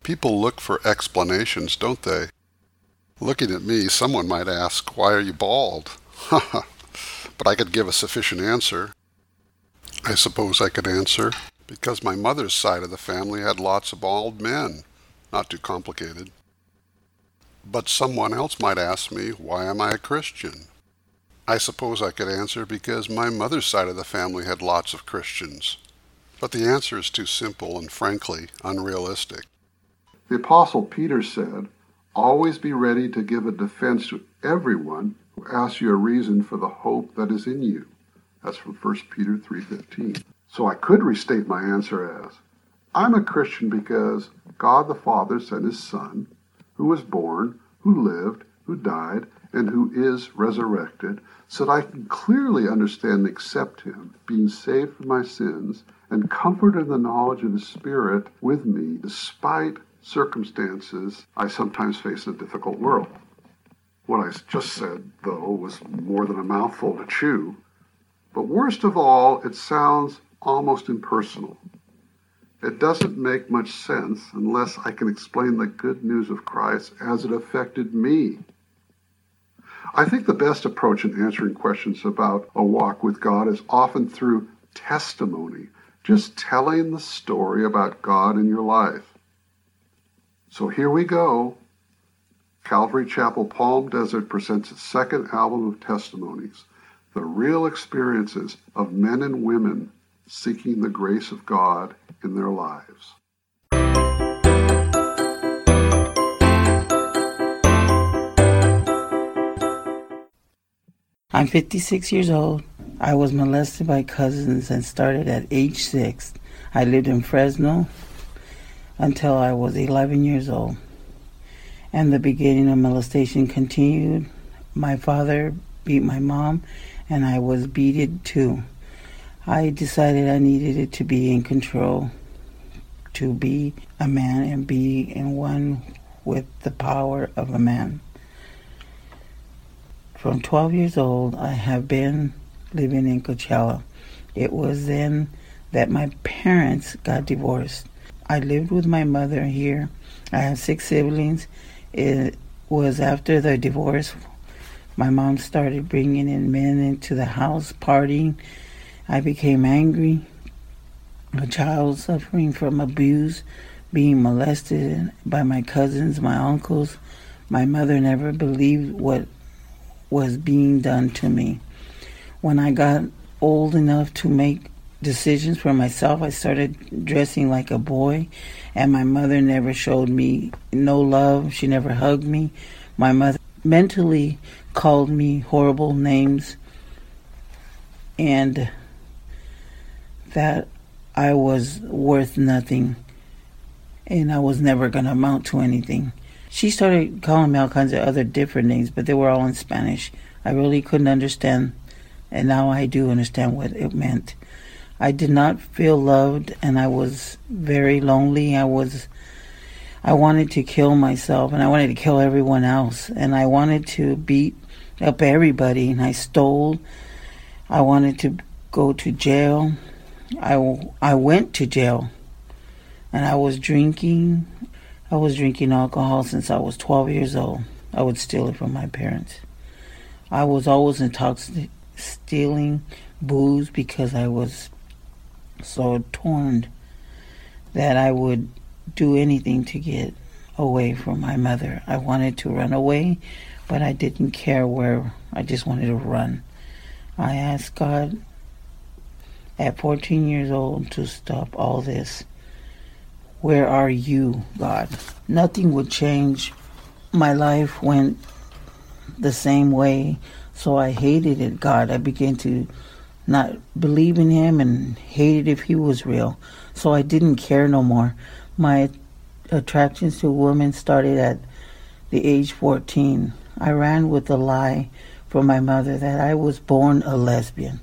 People look for explanations, don't they? Looking at me, someone might ask, "Why are you bald?" But I could give a sufficient answer. I suppose I could answer, because my mother's side of the family had lots of bald men. Not too complicated. But someone else might ask me, "Why am I a Christian?" I suppose I could answer, because my mother's side of the family had lots of Christians. But the answer is too simple and, frankly, unrealistic. The Apostle Peter said, "Always be ready to give a defense to everyone who asks you a reason for the hope that is in you." That's from 1 Peter 3:15. So I could restate my answer as, I'm a Christian because God the Father sent his Son, who was born, who lived, who died, and who is resurrected, so that I can clearly understand and accept him, being saved from my sins, and comforted in the knowledge of the Spirit with me, despite circumstances I sometimes face in a difficult world. What I just said, though, was more than a mouthful to chew. But worst of all, it sounds almost impersonal. It doesn't make much sense unless I can explain the good news of Christ as it affected me. I think the best approach in answering questions about a walk with God is often through testimony, just telling the story about God in your life. So here we go. Calvary Chapel Palm Desert presents its second album of testimonies, the real experiences of men and women seeking the grace of God in their lives. I'm 56 years old. I was molested by cousins and started at age 6. I lived in Fresno until I was 11 years old. And the beginning of molestation continued. My father beat my mom, and I was beaten too. I decided I needed it to be in control, to be a man and be in one with the power of a man. From 12 years old, I have been living in Coachella. It was then that my parents got divorced. I lived with my mother here. I have 6 siblings. It was after the divorce. My mom started bringing in men into the house, partying. I became angry. A child suffering from abuse, being molested by my cousins, my uncles. My mother never believed what was being done to me. When I got old enough to make decisions for myself, I started dressing like a boy, and my mother never showed me no love. She never hugged me. My mother mentally called me horrible names, and that I was worth nothing, and I was never going to amount to anything. She started calling me all kinds of other different names, but they were all in Spanish. I really couldn't understand, and now I do understand what it meant. I did not feel loved, and I was very lonely. I wanted to kill myself, and I wanted to kill everyone else, and I wanted to beat up everybody, and I stole. I wanted to go to jail. I went to jail, and I was drinking. I was drinking alcohol since I was 12 years old. I would steal it from my parents. I was always intoxicated, stealing booze because I was so torn that I would do anything to get away from my mother. I wanted to run away, but I didn't care where. I just wanted to run. I asked God at 14 years old to stop all this. Where are you, God? Nothing would change. My life went the same way, so I hated it, God. I began to not believe in him and hated if he was real. So I didn't care no more. My attractions to women started at the age 14. I ran with the lie from my mother that I was born a lesbian.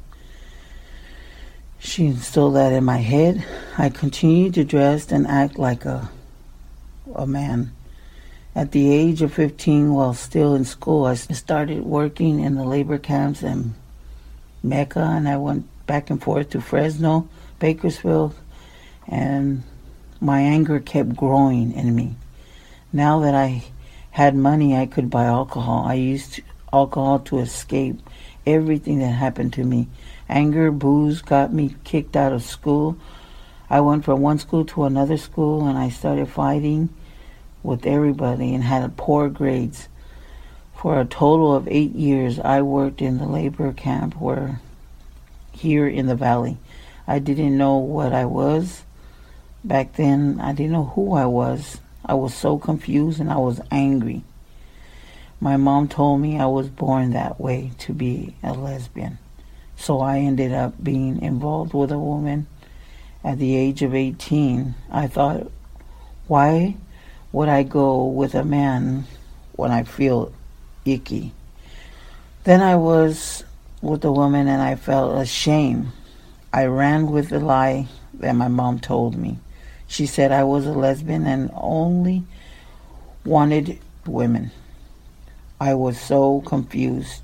She instilled that in my head. I continued to dress and act like a man. At the age of 15, while still in school, I started working in the labor camps in Mecca, and I went back and forth to Fresno, Bakersfield, and my anger kept growing in me. Now that I had money, I could buy alcohol. I used alcohol to escape everything that happened to me. Anger, booze got me kicked out of school. I went from one school to another school, and I started fighting with everybody and had poor grades. For a total of 8 years, I worked in the labor camp here in the valley. I didn't know what I was. Back then, I didn't know who I was. I was so confused and I was angry. My mom told me I was born that way, to be a lesbian. So I ended up being involved with a woman at the age of 18. I thought, why would I go with a man when I feel icky? Then I was with a woman and I felt ashamed. I ran with the lie that my mom told me. She said I was a lesbian and only wanted women. I was so confused.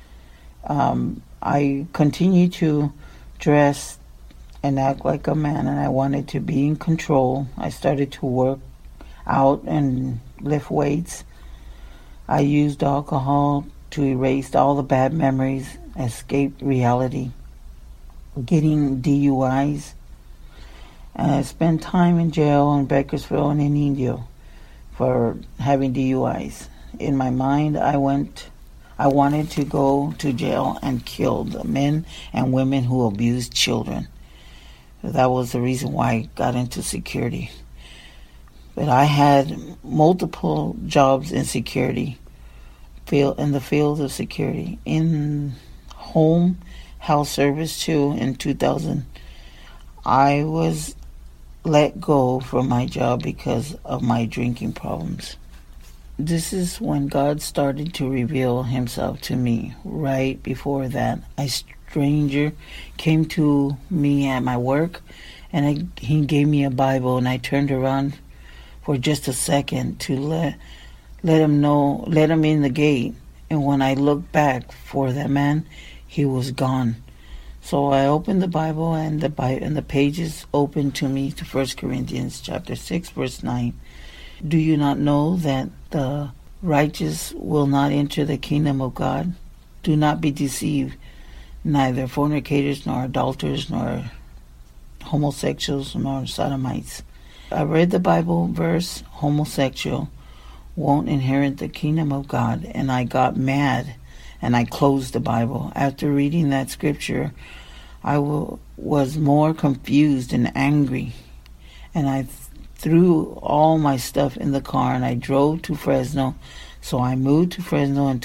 I continued to dress and act like a man, and I wanted to be in control. I started to work out and lift weights. I used alcohol to erase all the bad memories, escape reality, getting DUIs. I spent time in jail in Bakersfield and in Indio for having DUIs. In my mind, I wanted to go to jail and kill the men and women who abused children. That was the reason why I got into security. But I had multiple jobs in security, in the field of security, in home health service too. In 2000, I was let go from my job because of my drinking problems. This is when God started to reveal himself to me. Right before that, a stranger came to me at my work, and he gave me a Bible, and I turned around for just a second to let him in the gate. And when I looked back for that man, he was gone. So I opened the Bible, and the pages opened to me to 1 Corinthians chapter 6, verse 9. Do you not know that the righteous will not enter the kingdom of God? Do not be deceived. Neither fornicators, nor adulterers, nor homosexuals, nor sodomites. I read the Bible verse, homosexual won't inherit the kingdom of God, and I got mad, and I closed the Bible. After reading that scripture, I was more confused and angry, and I threw all my stuff in the car, and I drove to Fresno. So I moved to Fresno in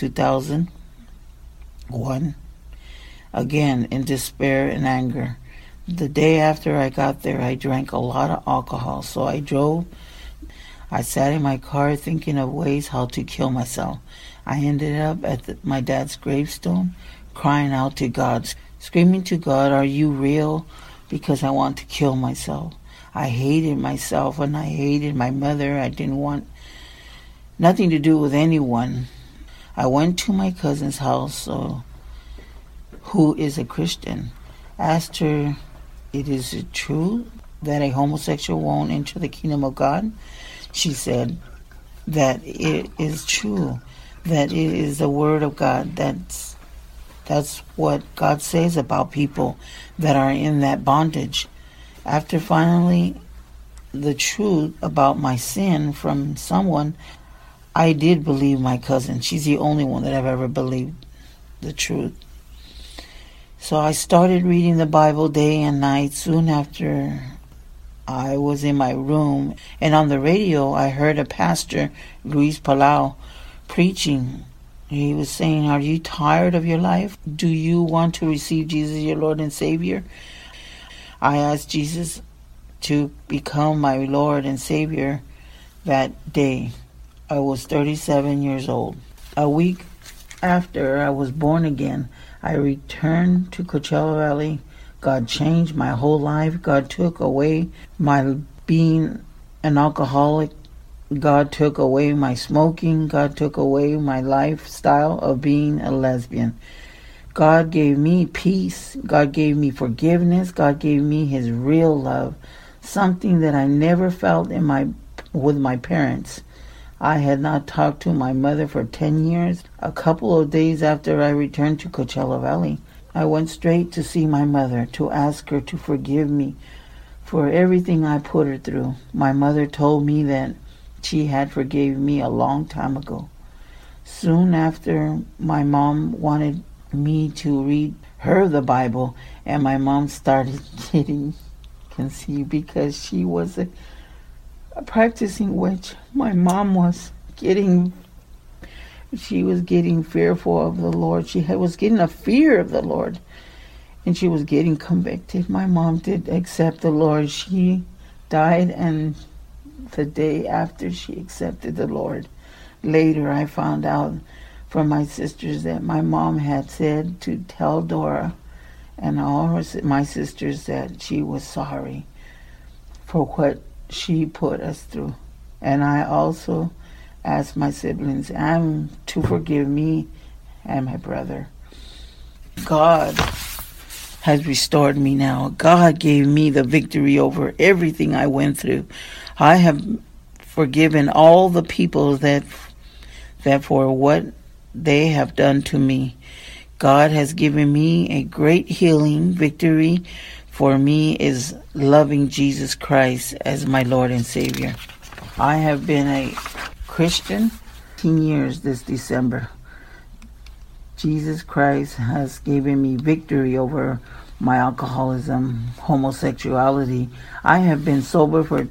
2001, again in despair and anger. The day after I got there, I drank a lot of alcohol. So I sat in my car thinking of ways how to kill myself. I ended up at my dad's gravestone, crying out to God, screaming to God, "Are you real?" Because I want to kill myself. I hated myself and I hated my mother. I didn't want nothing to do with anyone. I went to my cousin's house, who is a Christian, asked her, is it true that a homosexual won't enter the kingdom of God? She said that it is true, that it is the word of God. That's what God says about people that are in that bondage. After finally the truth about my sin from someone, I did believe my cousin. She's the only one that I've ever believed the truth. So I started reading the Bible day and night. Soon after, I was in my room, and on the radio I heard a pastor, Luis Palau, preaching. He was saying, "Are you tired of your life? Do you want to receive Jesus, your Lord and Savior?" I asked Jesus to become my Lord and Savior that day. I was 37 years old. A week after I was born again, I returned to Coachella Valley. God changed my whole life. God took away my being an alcoholic. God took away my smoking. God took away my lifestyle of being a lesbian. God gave me peace. God gave me forgiveness. God gave me his real love. something that I never felt with my parents. I had not talked to my mother for 10 years. A couple of days after I returned to Coachella Valley, I went straight to see my mother to ask her to forgive me for everything I put her through. My mother told me that she had forgiven me a long time ago. Soon after, my mom wanted me to read her the Bible, and my mom started getting conceived because she was a practicing witch. My mom was getting fearful of the Lord. She was getting a fear of the Lord, and she was getting convicted. My mom did accept the Lord. She died, and the day after she accepted the Lord, later I found out from my sisters that my mom had said to tell Dora and all my sisters that she was sorry for what she put us through. And I also asked my siblings to forgive me and my brother. God has restored me now. God gave me the victory over everything I went through. I have forgiven all the people that for what they have done to me. God has given me a great healing. Victory for me is loving Jesus Christ as my Lord and Savior. I have been a Christian 10 years this December. Jesus Christ has given me victory over my alcoholism, homosexuality. I have been sober for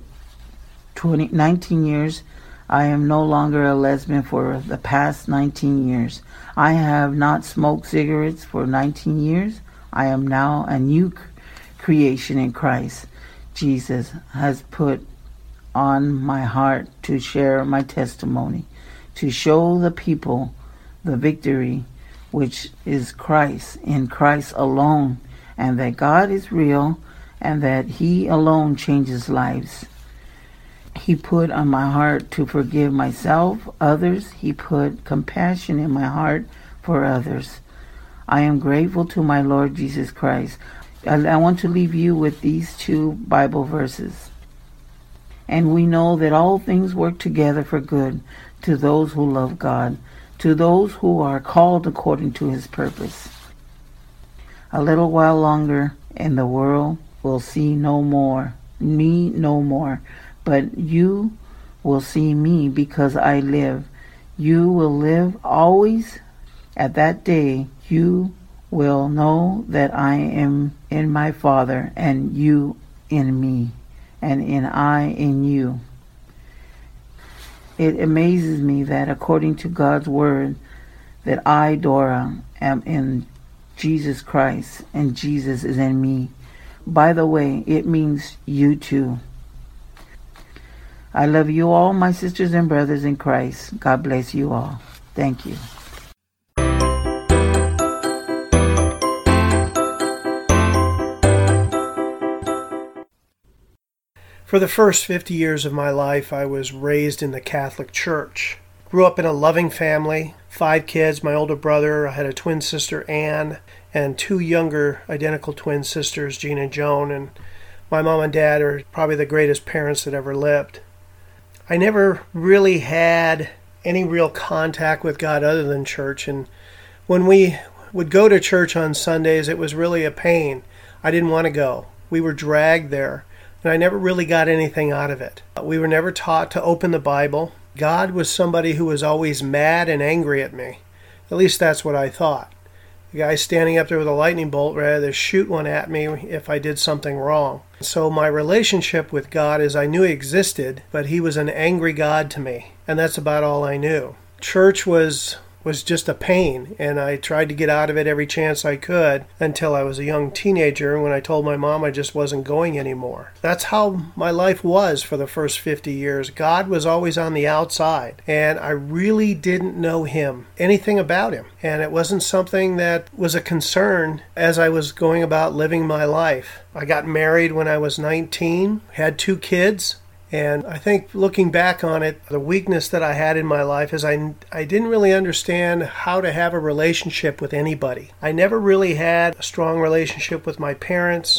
19 years. I am no longer a lesbian for the past 19 years. I have not smoked cigarettes for 19 years. I am now a new creation in Christ. Jesus has put on my heart to share my testimony, to show the people the victory which is Christ, in Christ alone, and that God is real and that He alone changes lives. He put on my heart to forgive myself, others. He put compassion in my heart for others. I am grateful to my Lord Jesus Christ. I want to leave you with these two Bible verses. And we know that all things work together for good to those who love God, to those who are called according to His purpose. A little while longer, and the world will see me no more. But you will see me because I live. You will live always. At that day, you will know that I am in my Father, and you in me, and I in you. It amazes me that according to God's word, that I, Dora, am in Jesus Christ, and Jesus is in me. By the way, it means you too. I love you all, my sisters and brothers in Christ. God bless you all. Thank you. For the first 50 years of my life, I was raised in the Catholic Church. Grew up in a loving family, 5 kids, my older brother. I had a twin sister, Anne, and 2 younger identical twin sisters, Jean and Joan. And my mom and dad are probably the greatest parents that ever lived. I never really had any real contact with God other than church. And when we would go to church on Sundays, it was really a pain. I didn't want to go. We were dragged there. And I never really got anything out of it. We were never taught to open the Bible. God was somebody who was always mad and angry at me. At least that's what I thought. The guy standing up there with a lightning bolt ready to shoot one at me if I did something wrong. So my relationship with God is I knew He existed, but He was an angry God to me. And that's about all I knew. Church was just a pain, and I tried to get out of it every chance I could until I was a young teenager when I told my mom I just wasn't going anymore. That's how my life was for the first 50 years. God was always on the outside, and I really didn't know Him, anything about Him. And it wasn't something that was a concern as I was going about living my life. I got married when I was 19, had 2 kids. And I think looking back on it, the weakness that I had in my life is I didn't really understand how to have a relationship with anybody. I never really had a strong relationship with my parents.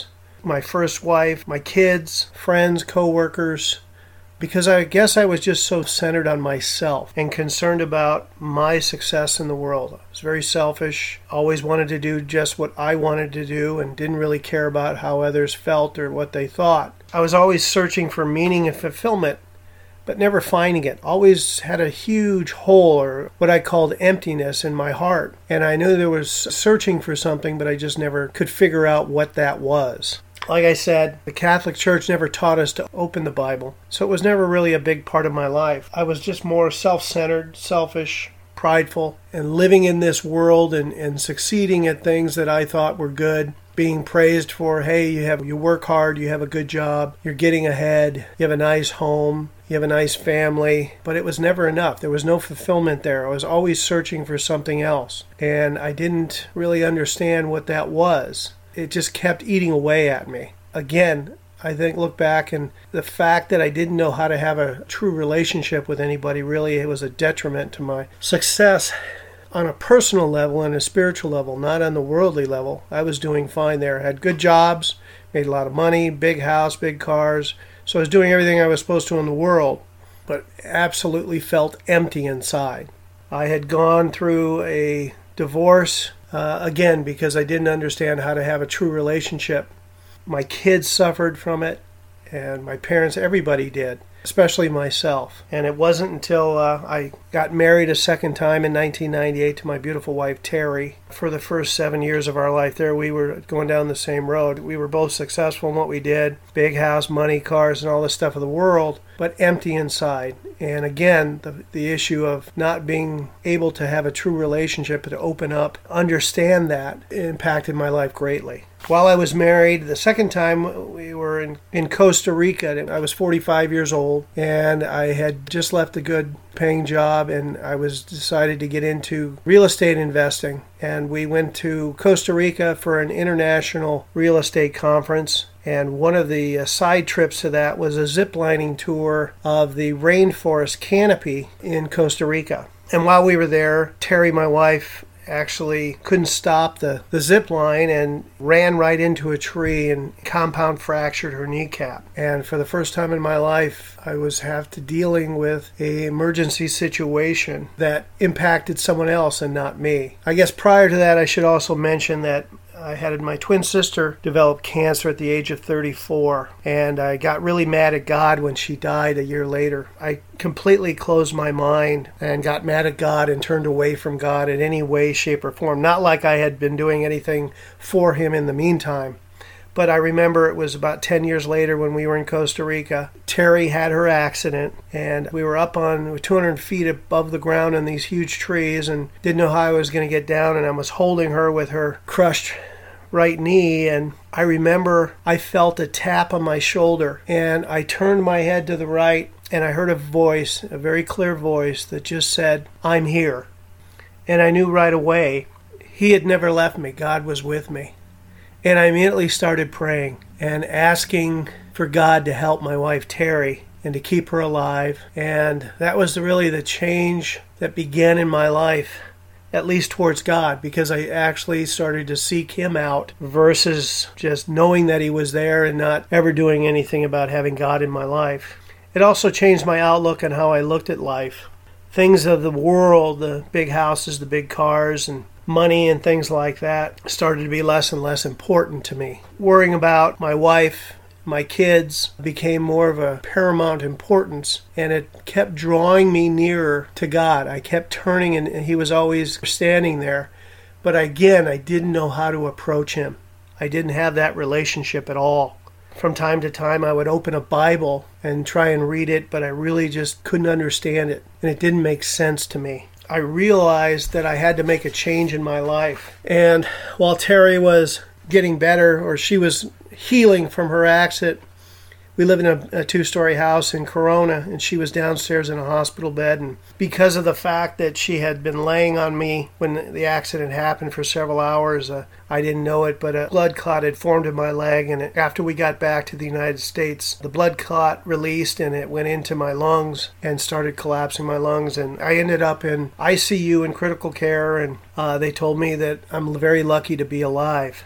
my first wife, my kids, friends, co-workers, because I guess I was just so centered on myself and concerned about my success in the world. I was very selfish, always wanted to do just what I wanted to do and didn't really care about how others felt or what they thought. I was always searching for meaning and fulfillment, but never finding it. Always had a huge hole, or what I called emptiness, in my heart. And I knew there was searching for something, but I just never could figure out what that was. Like I said, the Catholic Church never taught us to open the Bible, so it was never really a big part of my life. I was just more self-centered, selfish, prideful, and living in this world and succeeding at things that I thought were good, being praised for, hey, you work hard, you have a good job, you're getting ahead, you have a nice home, you have a nice family, but it was never enough. There was no fulfillment there. I was always searching for something else, and I didn't really understand what that was. It just kept eating away at me. Again, I think look back, and the fact that I didn't know how to have a true relationship with anybody, really it was a detriment to my success on a personal level and a spiritual level, not on the worldly level. I was doing fine there. I had good jobs, made a lot of money, big house, big cars. So I was doing everything I was supposed to in the world, but absolutely felt empty inside. I had gone through a divorce, again, because I didn't understand how to have a true relationship. My kids suffered from it, and my parents, everybody did, especially myself. And it wasn't until I got married a second time in 1998 to my beautiful wife, Terry. For the first 7 years of our life there, we were going down the same road. We were both successful in what we did, big house, money, cars, and all the stuff of the world, but empty inside. And again, the issue of not being able to have a true relationship, to open up, understand that, impacted my life greatly. While I was married, the second time we were in Costa Rica. I was 45 years old, and I had just left a good paying job, and I was decided to get into real estate investing. And we went to Costa Rica for an international real estate conference. And one of the side trips to that was a zip-lining tour of the rainforest canopy in Costa Rica. And while we were there, Terry, my wife, actually couldn't stop the zip line and ran right into a tree and compound fractured her kneecap. And for the first time in my life, I was dealing with an emergency situation that impacted someone else and not me. I guess prior to that, I should also mention that I had my twin sister develop cancer at the age of 34, and I got really mad at God when she died a year later. I completely closed my mind and got mad at God and turned away from God in any way, shape, or form. Not like I had been doing anything for him in the meantime. But I remember it was about 10 years later when we were in Costa Rica. Terry had her accident, and we were up on 200 feet above the ground in these huge trees and didn't know how I was going to get down, and I was holding her with her crushed right knee, and I remember I felt a tap on my shoulder, and I turned my head to the right, and I heard a voice, a very clear voice that just said, "I'm here." And I knew right away he had never left me. God was with me. And I immediately started praying and asking for God to help my wife Terry and to keep her alive. And that was really the change that began in my life, at least towards God, because I actually started to seek him out versus just knowing that he was there and not ever doing anything about having God in my life. It also changed my outlook on how I looked at life. Things of the world, the big houses, the big cars, and money and things like that started to be less and less important to me. Worrying about my wife, my kids became more of a paramount importance, and it kept drawing me nearer to God. I kept turning, and he was always standing there. But again, I didn't know how to approach him. I didn't have that relationship at all. From time to time, I would open a Bible and try and read it, but I really just couldn't understand it, and it didn't make sense to me. I realized that I had to make a change in my life. And while Terry was getting better, or she was healing from her accident, we live in a two-story house in Corona, and she was downstairs in a hospital bed. And because of the fact that she had been laying on me when the accident happened for several hours, I didn't know it, but a blood clot had formed in my leg. And after we got back to the United States, the blood clot released, and it went into my lungs and started collapsing my lungs. And I ended up in ICU in critical care, and they told me that I'm very lucky to be alive.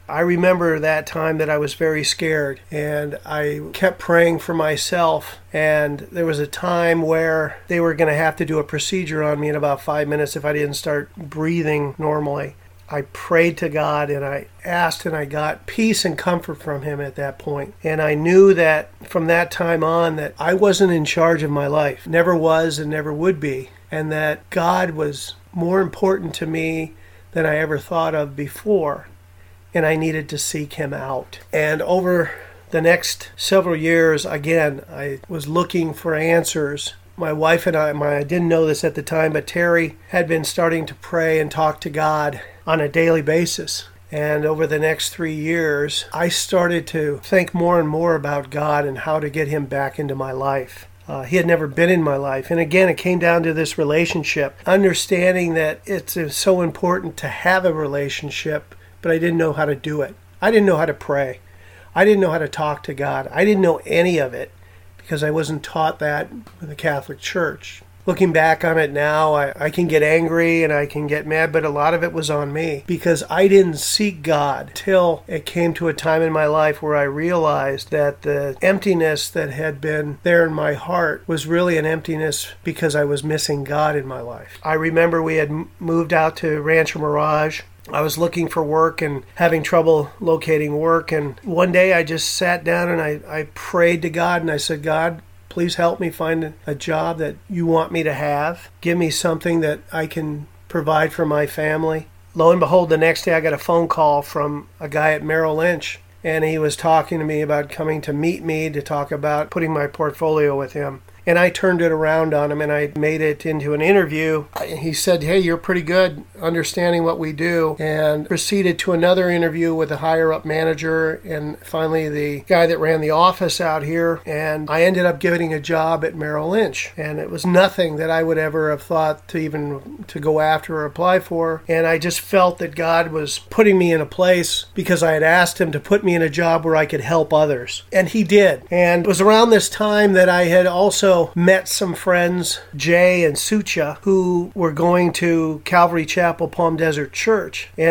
I remember that time that I was very scared, and I kept praying for myself, and there was a time where they were going to have to do a procedure on me in about 5 minutes if I didn't start breathing normally. I prayed to God, and I asked, and I got peace and comfort from Him at that point. And I knew that from that time on that I wasn't in charge of my life, never was and never would be, and that God was more important to me than I ever thought of before, and I needed to seek Him out. And over the next several years, again, I was looking for answers. My wife and I didn't know this at the time, but Terry had been starting to pray and talk to God on a daily basis. And over the next 3 years, I started to think more and more about God and how to get Him back into my life. He had never been in my life. And again, it came down to this relationship, understanding that it's so important to have a relationship, but I didn't know how to do it. I didn't know how to pray. I didn't know how to talk to God. I didn't know any of it because I wasn't taught that in the Catholic Church. Looking back on it now, I can get angry and I can get mad, but a lot of it was on me because I didn't seek God till it came to a time in my life where I realized that the emptiness that had been there in my heart was really an emptiness because I was missing God in my life. I remember we had moved out to Rancho Mirage. I was looking for work and having trouble locating work, and one day I just sat down and I prayed to God, and I said, God, please help me find a job that you want me to have. Give me something that I can provide for my family. Lo and behold, the next day I got a phone call from a guy at Merrill Lynch, and he was talking to me about coming to meet me to talk about putting my portfolio with him. And I turned it around on him and I made it into an interview. He said, hey, you're pretty good understanding what we do, and proceeded to another interview with a higher up manager and finally the guy that ran the office out here. And I ended up getting a job at Merrill Lynch. And it was nothing that I would ever have thought to go after or apply for. And I just felt that God was putting me in a place because I had asked Him to put me in a job where I could help others. And He did. And it was around this time that I had also met some friends, Jay and Sucha, who were going to Calvary Chapel, Palm Desert Church. And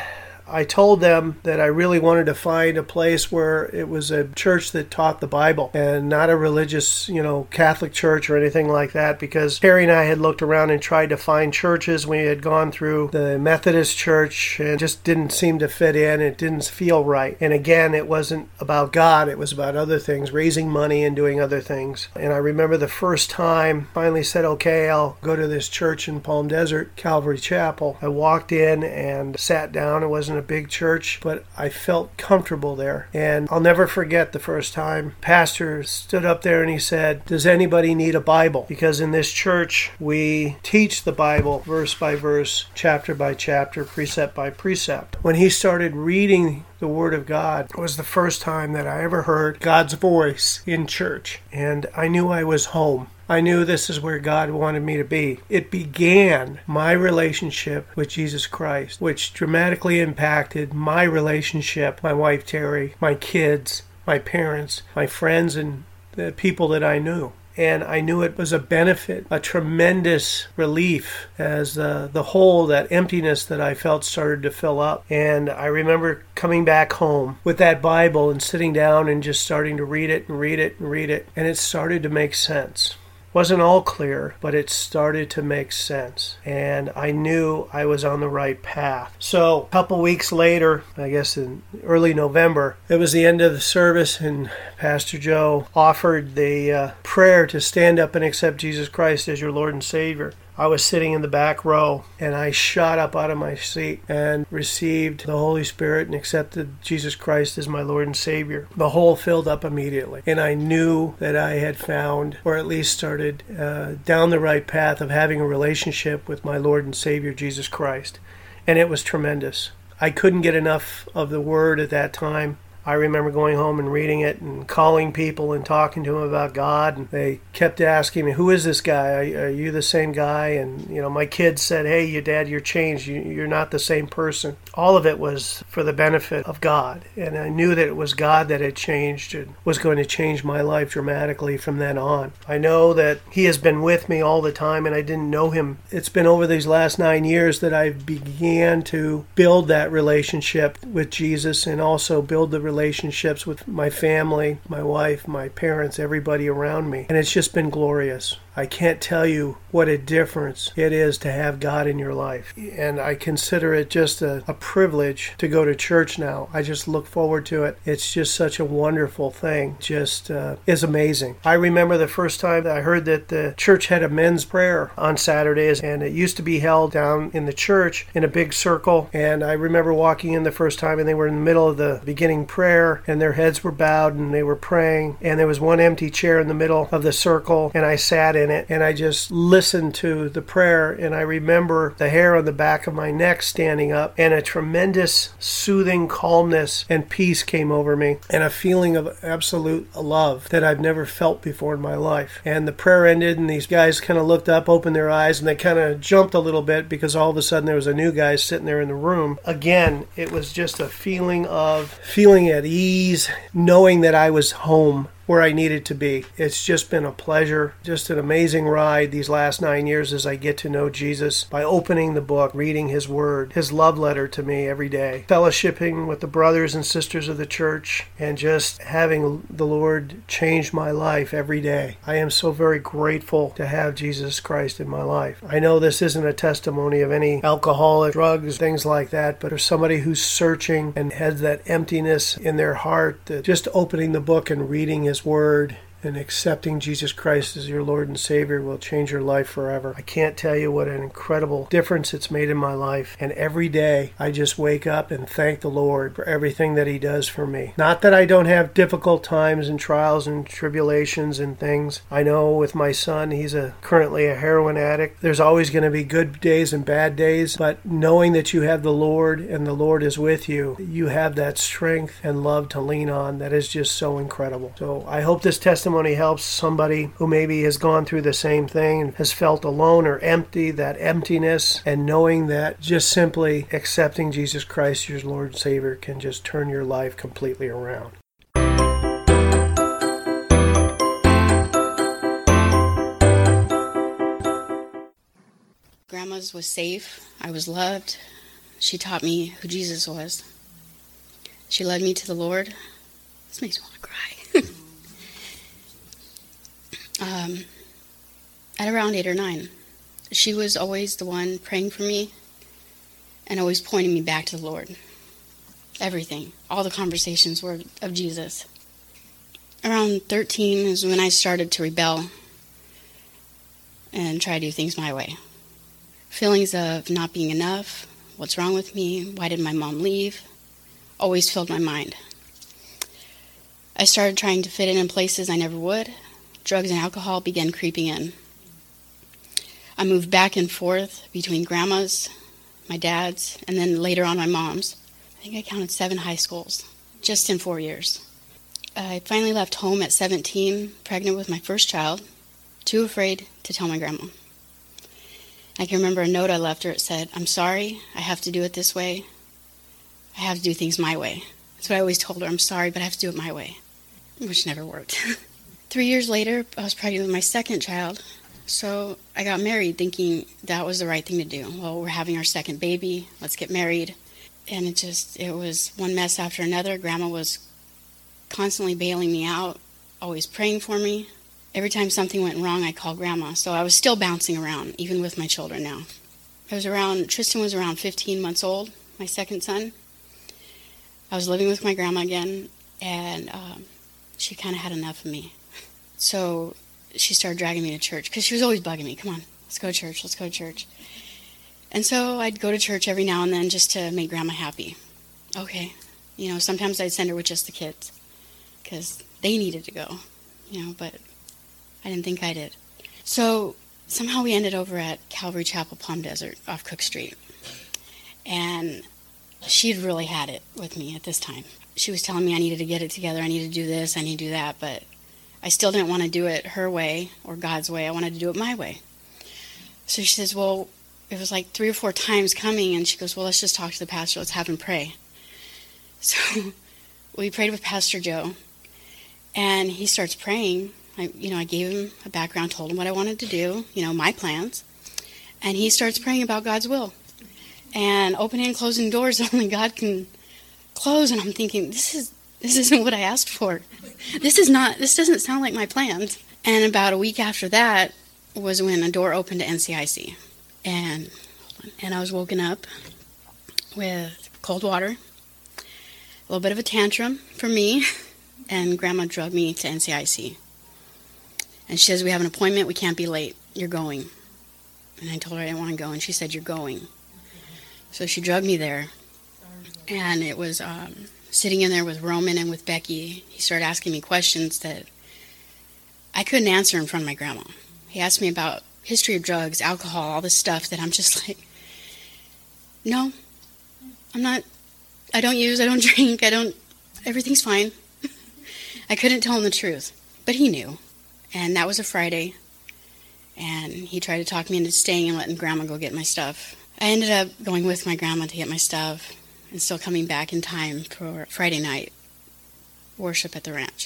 I told them that I really wanted to find a place where it was a church that taught the Bible and not a religious, Catholic church or anything like that, because Terry and I had looked around and tried to find churches. We had gone through the Methodist church and just didn't seem to fit in. It didn't feel right. And again, it wasn't about God. It was about other things, raising money and doing other things. And I remember the first time I finally said, okay, I'll go to this church in Palm Desert, Calvary Chapel. I walked in and sat down. It wasn't a big church, but I felt comfortable there. And I'll never forget the first time pastor stood up there and he said, does anybody need a Bible? Because in this church we teach the Bible verse by verse, chapter by chapter, precept by precept. When he started reading the Word of God, it was the first time that I ever heard God's voice in church, and I knew I was home. I knew this is where God wanted me to be. It began my relationship with Jesus Christ, which dramatically impacted my relationship, my wife Terry, my kids, my parents, my friends, and the people that I knew. And I knew it was a benefit, a tremendous relief as the hole, that emptiness that I felt started to fill up. And I remember coming back home with that Bible and sitting down and just starting to read it and read it and read it. And it started to make sense. Wasn't all clear, but it started to make sense. And I knew I was on the right path. So a couple weeks later, I guess in early November, it was the end of the service and Pastor Joe offered the prayer to stand up and accept Jesus Christ as your Lord and Savior. I was sitting in the back row and I shot up out of my seat and received the Holy Spirit and accepted Jesus Christ as my Lord and Savior. The hole filled up immediately, and I knew that I had found, or at least started down the right path of having a relationship with my Lord and Savior Jesus Christ. And it was tremendous. I couldn't get enough of the Word at that time. I remember going home and reading it and calling people and talking to them about God. And they kept asking me, who is this guy? Are you the same guy? And, my kids said, hey, your dad, you're changed. You're not the same person. All of it was for the benefit of God. And I knew that it was God that had changed and was going to change my life dramatically from then on. I know that He has been with me all the time, and I didn't know Him. It's been over these last 9 years that I began to build that relationship with Jesus, and also build the relationships with my family, my wife, my parents, everybody around me. And it's just been glorious. I can't tell you what a difference it is to have God in your life. And I consider it just a privilege to go to church now. I just look forward to it. It's just such a wonderful thing. Just is amazing. I remember the first time that I heard that the church had a men's prayer on Saturdays, and it used to be held down in the church in a big circle. And I remember walking in the first time, and they were in the middle of the beginning prayer, and their heads were bowed, and they were praying. And there was one empty chair in the middle of the circle, and I sat in it, and I just listened to the prayer. And I remember the hair on the back of my neck standing up, and a tremendous soothing calmness and peace came over me, and a feeling of absolute love that I've never felt before in my life. And the prayer ended, and these guys kind of looked up, opened their eyes, and they kind of jumped a little bit, because all of a sudden there was a new guy sitting there in the room. Again, it was just a feeling of feeling at ease, knowing that I was home, where I needed to be. It's just been a pleasure, just an amazing ride these last 9 years as I get to know Jesus by opening the book, reading His Word, His love letter to me every day, fellowshipping with the brothers and sisters of the church, and just having the Lord change my life every day. I am so very grateful to have Jesus Christ in my life. I know this isn't a testimony of any alcoholic, drugs, things like that, but for somebody who's searching and has that emptiness in their heart, that just opening the book and reading His Word and accepting Jesus Christ as your Lord and Savior will change your life forever. I can't tell you what an incredible difference it's made in my life. And every day I just wake up and thank the Lord for everything that He does for me. Not that I don't have difficult times and trials and tribulations and things. I know with my son, he's currently a heroin addict. There's always going to be good days and bad days, but knowing that you have the Lord and the Lord is with you, you have that strength and love to lean on that is just so incredible. So I hope this testimony helps somebody who maybe has gone through the same thing and has felt alone or empty, that emptiness, and knowing that just simply accepting Jesus Christ, your Lord and Savior, can just turn your life completely around. Grandma's was safe. I was loved. She taught me who Jesus was. She led me to the Lord. This makes me want to cry. At around 8 or 9, she was always the one praying for me and always pointing me back to the Lord. Everything. All the conversations were of Jesus. Around 13 is when I started to rebel and try to do things my way. Feelings of not being enough, what's wrong with me, why did my mom leave, always filled my mind. I started trying to fit in places I never would. Drugs and alcohol began creeping in. I moved back and forth between grandma's, my dad's, and then later on my mom's. I think I counted 7 high schools, just in 4 years. I finally left home at 17, pregnant with my first child, too afraid to tell my grandma. I can remember a note I left her. It said, "I'm sorry, I have to do it this way. I have to do things my way." That's what I always told her. I'm sorry, but I have to do it my way, which never worked. 3 years later, I was pregnant with my second child, so I got married thinking that was the right thing to do. Well, we're having our second baby, let's get married. And it was one mess after another. Grandma was constantly bailing me out, always praying for me. Every time something went wrong, I called Grandma, so I was still bouncing around, even with my children now. Tristan was around 15 months old, my second son. I was living with my grandma again, and she kind of had enough of me. So she started dragging me to church, because she was always bugging me. Come on, let's go to church, let's go to church. And so I'd go to church every now and then just to make Grandma happy. Okay. Sometimes I'd send her with just the kids, because they needed to go, but I didn't think I did. So somehow we ended over at Calvary Chapel, Palm Desert, off Cook Street. And she'd really had it with me at this time. she was telling me I needed to get it together, I needed to do this, I need to do that, but I still didn't want to do it her way or God's way. I wanted to do it my way. So she says, well, it was like 3 or 4 times coming, and she goes, well, let's just talk to the pastor. Let's have him pray. So we prayed with Pastor Joe, and he starts praying. I gave him a background, told him what I wanted to do, my plans, and he starts praying about God's will and opening and closing doors that only God can close. And I'm thinking, this isn't what I asked for. This doesn't sound like my plans. And about a week after that was when a door opened to NCIC. And I was woken up with cold water, a little bit of a tantrum for me, and Grandma drugged me to NCIC. And she says, we have an appointment, we can't be late, you're going. And I told her I didn't want to go, and she said, you're going. So she drugged me there, and it was sitting in there with Roman and with Becky. He started asking me questions that I couldn't answer in front of my grandma. He asked me about history of drugs, alcohol, all this stuff that I'm just like, no, I don't use, I don't drink, everything's fine. I couldn't tell him the truth, but he knew. And that was a Friday, and he tried to talk me into staying and letting Grandma go get my stuff. I ended up going with my grandma to get my stuff and still coming back in time for Friday night worship at the ranch.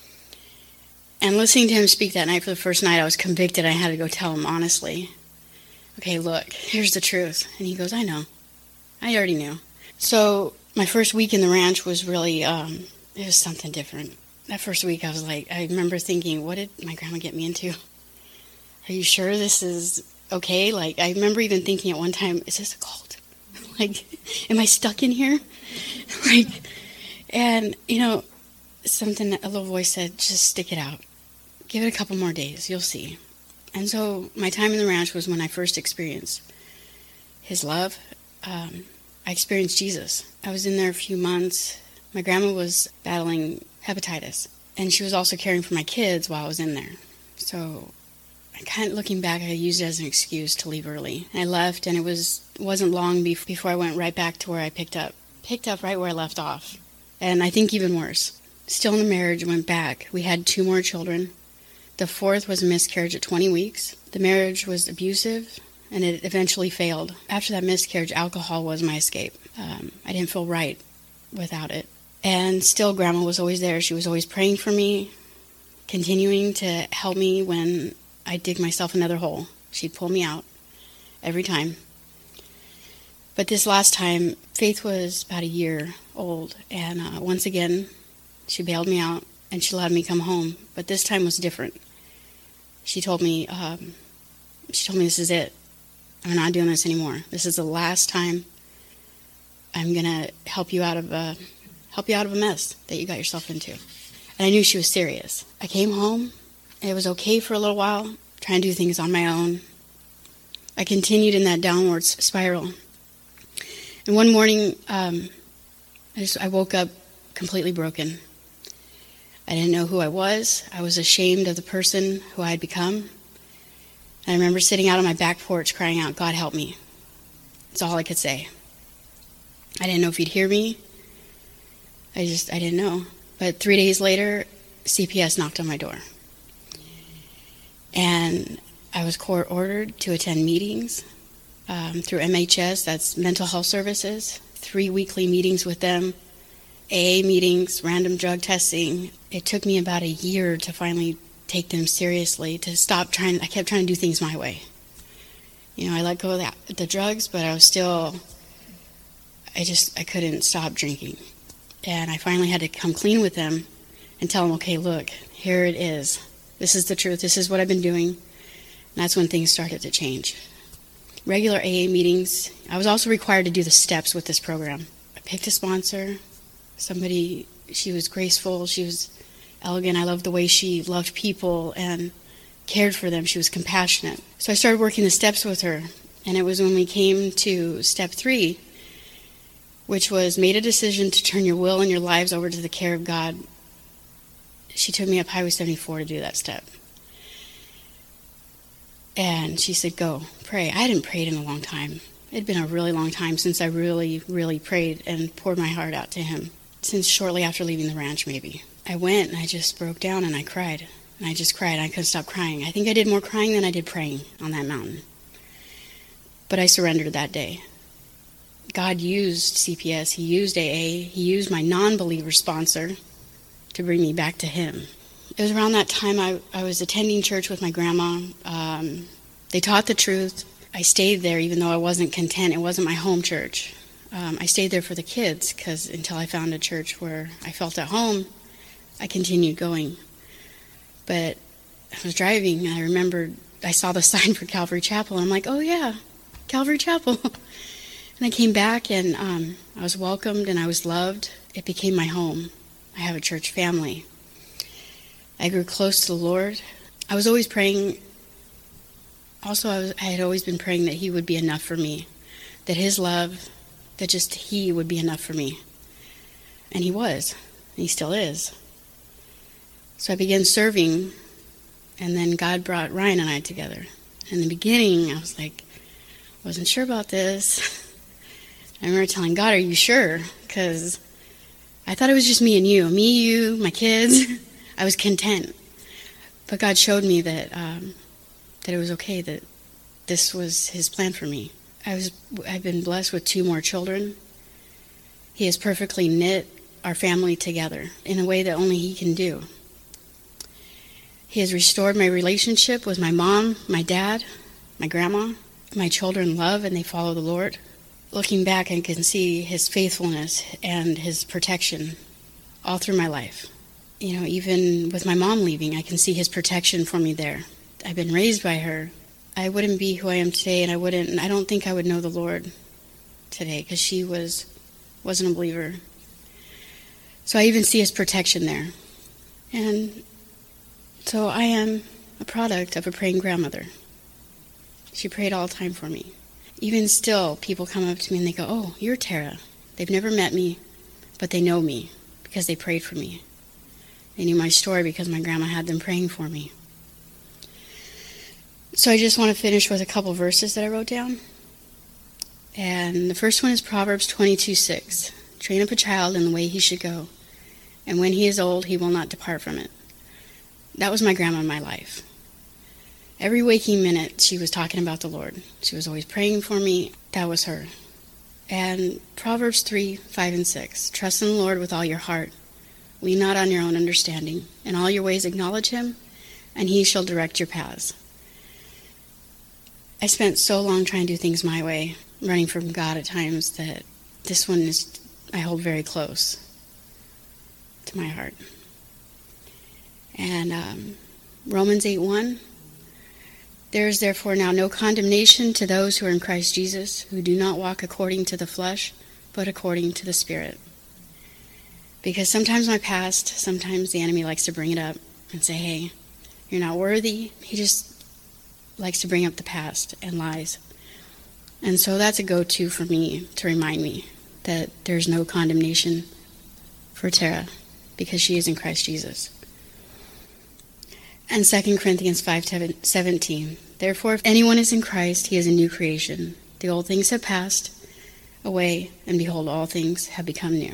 And listening to him speak that night for the first night, I was convicted. I had to go tell him honestly, okay, look, here's the truth. And he goes, I know. I already knew. So my first week in the ranch was really, it was something different. That first week I was like, I remember thinking, what did my grandma get me into? Are you sure this is okay? Like, I remember even thinking at one time, is this a cult? Like, am I stuck in here? Like, and, something, a little voice said, just stick it out. Give it a couple more days, you'll see. And so my time in the ranch was when I first experienced his love. I experienced Jesus. I was in there a few months. My grandma was battling hepatitis, and she was also caring for my kids while I was in there. So I kind of, looking back, I used it as an excuse to leave early. And I left, and it wasn't long before I went right back to where I picked up right where I left off. And I think even worse. Still in the marriage, went back. We had 2 more children. The 4th was a miscarriage at 20 weeks. The marriage was abusive, and it eventually failed. After that miscarriage, alcohol was my escape. I didn't feel right without it. And still, Grandma was always there. She was always praying for me, continuing to help me when I dig myself another hole. She'd pull me out every time. But this last time, Faith was about a year old, and once again, she bailed me out, and she allowed me to come home. But this time was different. She told me, this is it. I'm not doing this anymore. This is the last time I'm gonna help you out of a mess that you got yourself into. And I knew she was serious. I came home. It was okay for a little while, trying to do things on my own. I continued in that downward spiral. And one morning, I woke up completely broken. I didn't know who I was. I was ashamed of the person who I had become. And I remember sitting out on my back porch crying out, God help me. That's all I could say. I didn't know if he'd hear me. I didn't know. But 3 days later, CPS knocked on my door. And I was court-ordered to attend meetings through MHS, that's Mental Health Services, 3 weekly meetings with them, AA meetings, random drug testing. It took me about a year to finally take them seriously, to stop trying. I kept trying to do things my way. I let go of the drugs, but I was still, I couldn't stop drinking. And I finally had to come clean with them and tell them, okay, look, here it is. This is the truth. This is what I've been doing. And that's when things started to change. Regular AA meetings. I was also required to do the steps with this program. I picked a sponsor, somebody, she was graceful, she was elegant. I loved the way she loved people and cared for them. She was compassionate. So I started working the steps with her. And it was when we came to step 3, which was made a decision to turn your will and your lives over to the care of God. She took me up Highway 74 to do that step. And she said, go, pray. I hadn't prayed in a long time. It had been a really long time since I really, really prayed and poured my heart out to him. since shortly after leaving the ranch, maybe. I went and I just broke down and I cried. And I just cried. I couldn't stop crying. I think I did more crying than I did praying on that mountain. But I surrendered that day. God used CPS. He used AA. He used my non-believer sponsor to bring me back to Him. It was around that time I was attending church with my grandma. They taught the truth. I stayed there even though I wasn't content. It wasn't my home church. I stayed there for the kids because until I found a church where I felt at home, I continued going. But I was driving and I remembered I saw the sign for Calvary Chapel. And I'm like, oh yeah, Calvary Chapel. And I came back and I was welcomed and I was loved. It became my home. I have a church family. I grew close to the Lord. I was always praying. Also, I had always been praying that He would be enough for me, that His love, that just He would be enough for me. And He was. And He still is. So I began serving, and then God brought Ryan and I together. In the beginning, I was like, wasn't sure about this. I remember telling God, are you sure? Because I thought it was just me and you. Me, you, my kids. I was content. But God showed me that that it was okay, that this was His plan for me. I've been blessed with 2 more children. He has perfectly knit our family together in a way that only He can do. He has restored my relationship with my mom, my dad, my grandma. My children love and they follow the Lord. Looking back, I can see His faithfulness and His protection all through my life. You know, even with my mom leaving, I can see His protection for me there. I've been raised by her. I wouldn't be who I am today, and I don't think I would know the Lord today because she wasn't a believer. So I even see His protection there. And so I am a product of a praying grandmother. She prayed all the time for me. Even still, people come up to me and they go, oh, you're Tara. They've never met me, but they know me because they prayed for me. They knew my story because my grandma had them praying for me. So I just want to finish with a couple verses that I wrote down. And the first one is Proverbs 22:6. Train up a child in the way he should go, and when he is old, he will not depart from it. That was my grandma in my life. Every waking minute, she was talking about the Lord. She was always praying for me. That was her. And Proverbs 3:5 and 6. Trust in the Lord with all your heart. Lean not on your own understanding. In all your ways acknowledge Him, and He shall direct your paths. I spent so long trying to do things my way, running from God at times, that this one I hold very close to my heart. And Romans 8:1. There is therefore now no condemnation to those who are in Christ Jesus, who do not walk according to the flesh, but according to the Spirit. Because sometimes my past, sometimes the enemy likes to bring it up and say, hey, you're not worthy. He just likes to bring up the past and lies. And so that's a go-to for me to remind me that there's no condemnation for Tara because she is in Christ Jesus. And 2 Corinthians 5:17. Therefore, if anyone is in Christ, he is a new creation. The old things have passed away, and behold, all things have become new.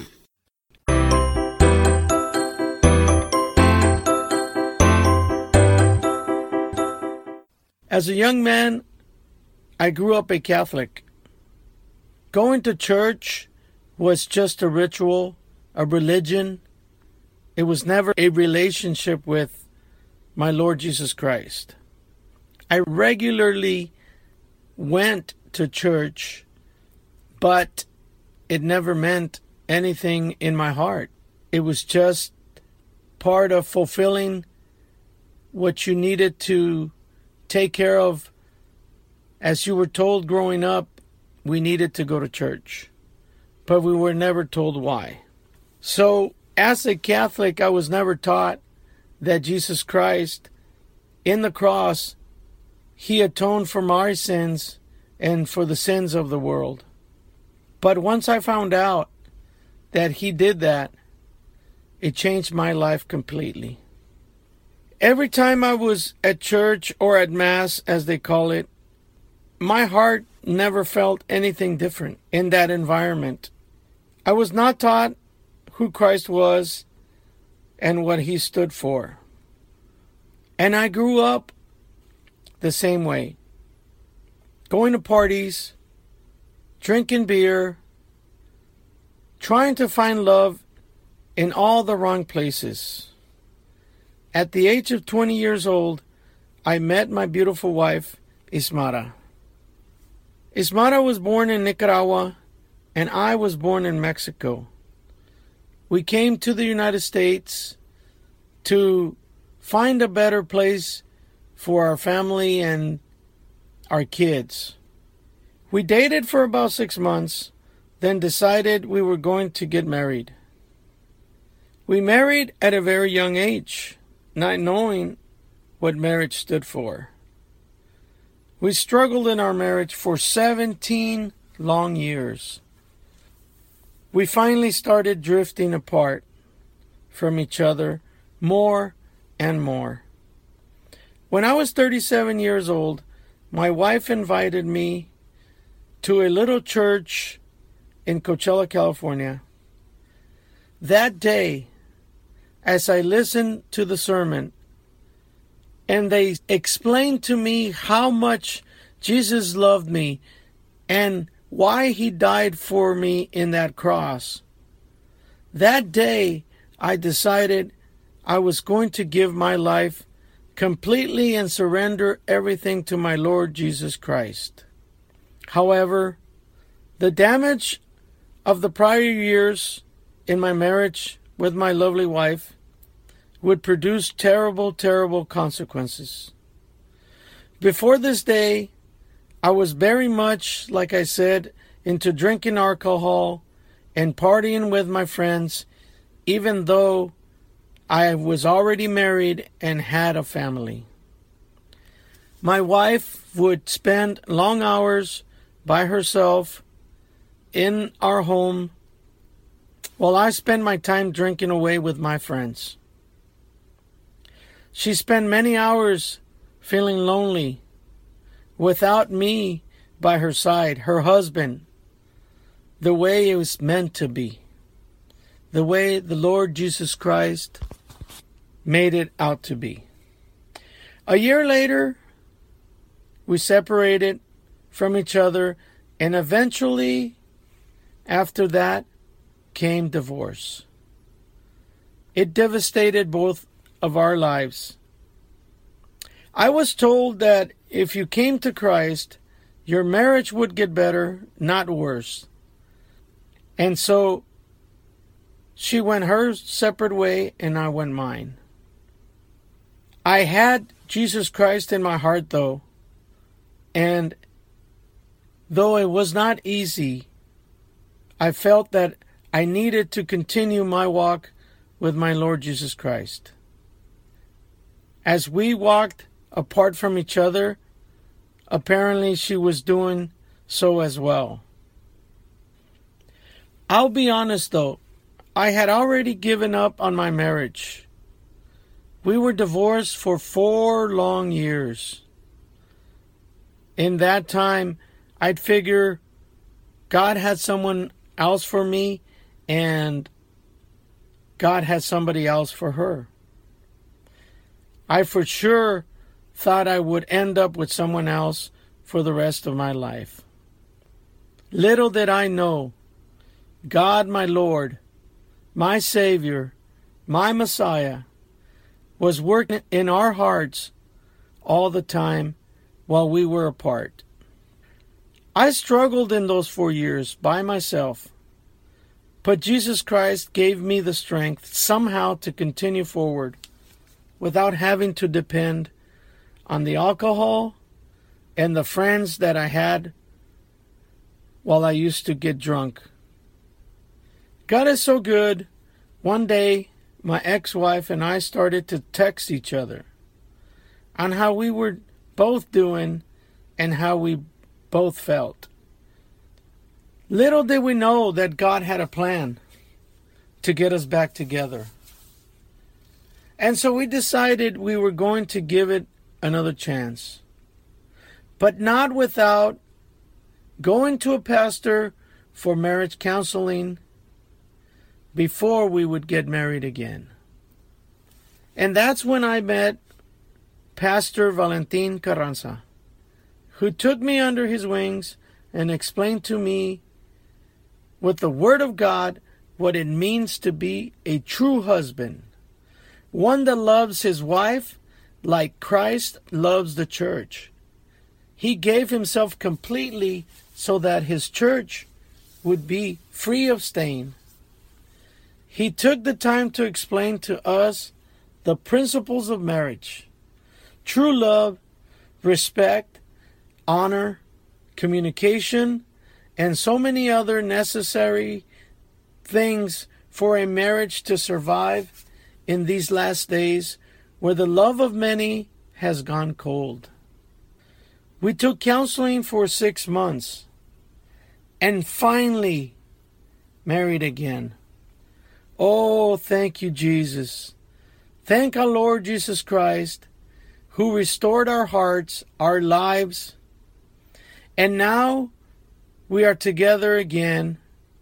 As a young man, I grew up a Catholic. Going to church was just a ritual, a religion. It was never a relationship with my Lord Jesus Christ. I regularly went to church, but it never meant anything in my heart. It was just part of fulfilling what you needed to take care of. As you were told growing up, we needed to go to church, but we were never told why. So, as a Catholic, I was never taught that Jesus Christ, in the cross, He atoned for my sins and for the sins of the world. But once I found out that He did that, it changed my life completely. Every time I was at church or at Mass, as they call it, my heart never felt anything different in that environment. I was not taught who Christ was and what he stood for. And I grew up the same way. Going to parties, drinking beer, trying to find love in all the wrong places. At the age of 20 years old, I met my beautiful wife, Ismara. Ismara was born in Nicaragua, and I was born in Mexico. We came to the United States to find a better place for our family and our kids. We dated for about 6 months, then decided we were going to get married. We married at a very young age, not knowing what marriage stood for. We struggled in our marriage for 17 long years. We finally started drifting apart from each other more and more. When I was 37 years old, my wife invited me to a little church in Coachella, California. That day, as I listened to the sermon, and they explained to me how much Jesus loved me and why he died for me in that cross, that day I decided I was going to give my life completely and surrender everything to my Lord Jesus Christ. However, the damage of the prior years in my marriage with my lovely wife would produce terrible, terrible consequences. Before this day, I was very much, like I said, into drinking alcohol and partying with my friends, even though I was already married and had a family. My wife would spend long hours by herself in our home while I spent my time drinking away with my friends. She spent many hours feeling lonely without me by her side, her husband, the way it was meant to be, the way the Lord Jesus Christ made it out to be. A year later, we separated from each other, and eventually, after that, came divorce. It devastated both of our lives. I was told that if you came to Christ, your marriage would get better, not worse. And so she went her separate way and I went mine. I had Jesus Christ in my heart though, and though it was not easy, I felt that I needed to continue my walk with my Lord Jesus Christ. As we walked apart from each other, apparently she was doing so as well. I'll be honest though, I had already given up on my marriage. We were divorced for 4 long years. In that time, I'd figure God had someone else for me and God had somebody else for her. I for sure thought I would end up with someone else for the rest of my life. Little did I know, God, my Lord, my Savior, my Messiah, was working in our hearts all the time while we were apart. I struggled in those 4 years by myself, but Jesus Christ gave me the strength somehow to continue forward without having to depend on the alcohol and the friends that I had while I used to get drunk. God is so good. One day, my ex-wife and I started to text each other on how we were both doing and how we both felt. Little did we know that God had a plan to get us back together. And so we decided we were going to give it another chance. But not without going to a pastor for marriage counseling, before we would get married again. And that's when I met Pastor Valentin Carranza, who took me under his wings and explained to me with the Word of God what it means to be a true husband, one that loves his wife like Christ loves the church. He gave himself completely so that his church would be free of stain. He took the time to explain to us the principles of marriage: true love, respect, honor, communication, and so many other necessary things for a marriage to survive in these last days where the love of many has gone cold. We took counseling for 6 months and finally married again. Oh, thank you, Jesus. Thank our Lord Jesus Christ, who restored our hearts, our lives, and now we are together again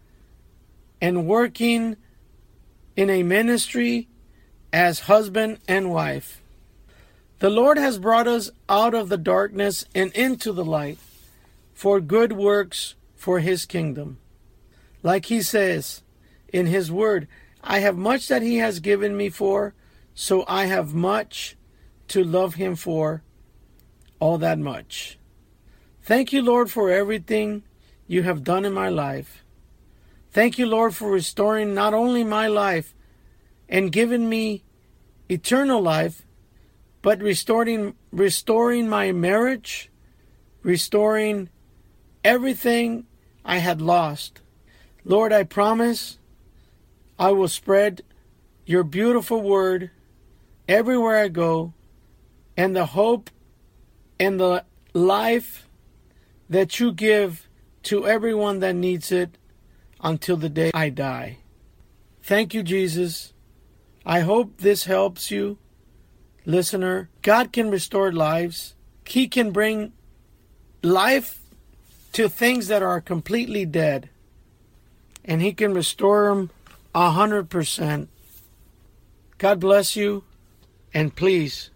and working in a ministry as husband and wife. The Lord has brought us out of the darkness and into the light for good works for His kingdom. Like He says in His Word, I have much that He has given me for, so I have much to love Him for, all that much. Thank you, Lord, for everything you have done in my life. Thank you, Lord, for restoring not only my life and giving me eternal life, but restoring my marriage, restoring everything I had lost. Lord, I promise I will spread your beautiful word everywhere I go, and the hope and the life that you give to everyone that needs it until the day I die. Thank you, Jesus. I hope this helps you, listener. God can restore lives. He can bring life to things that are completely dead, and He can restore them 100%. God bless you, and please,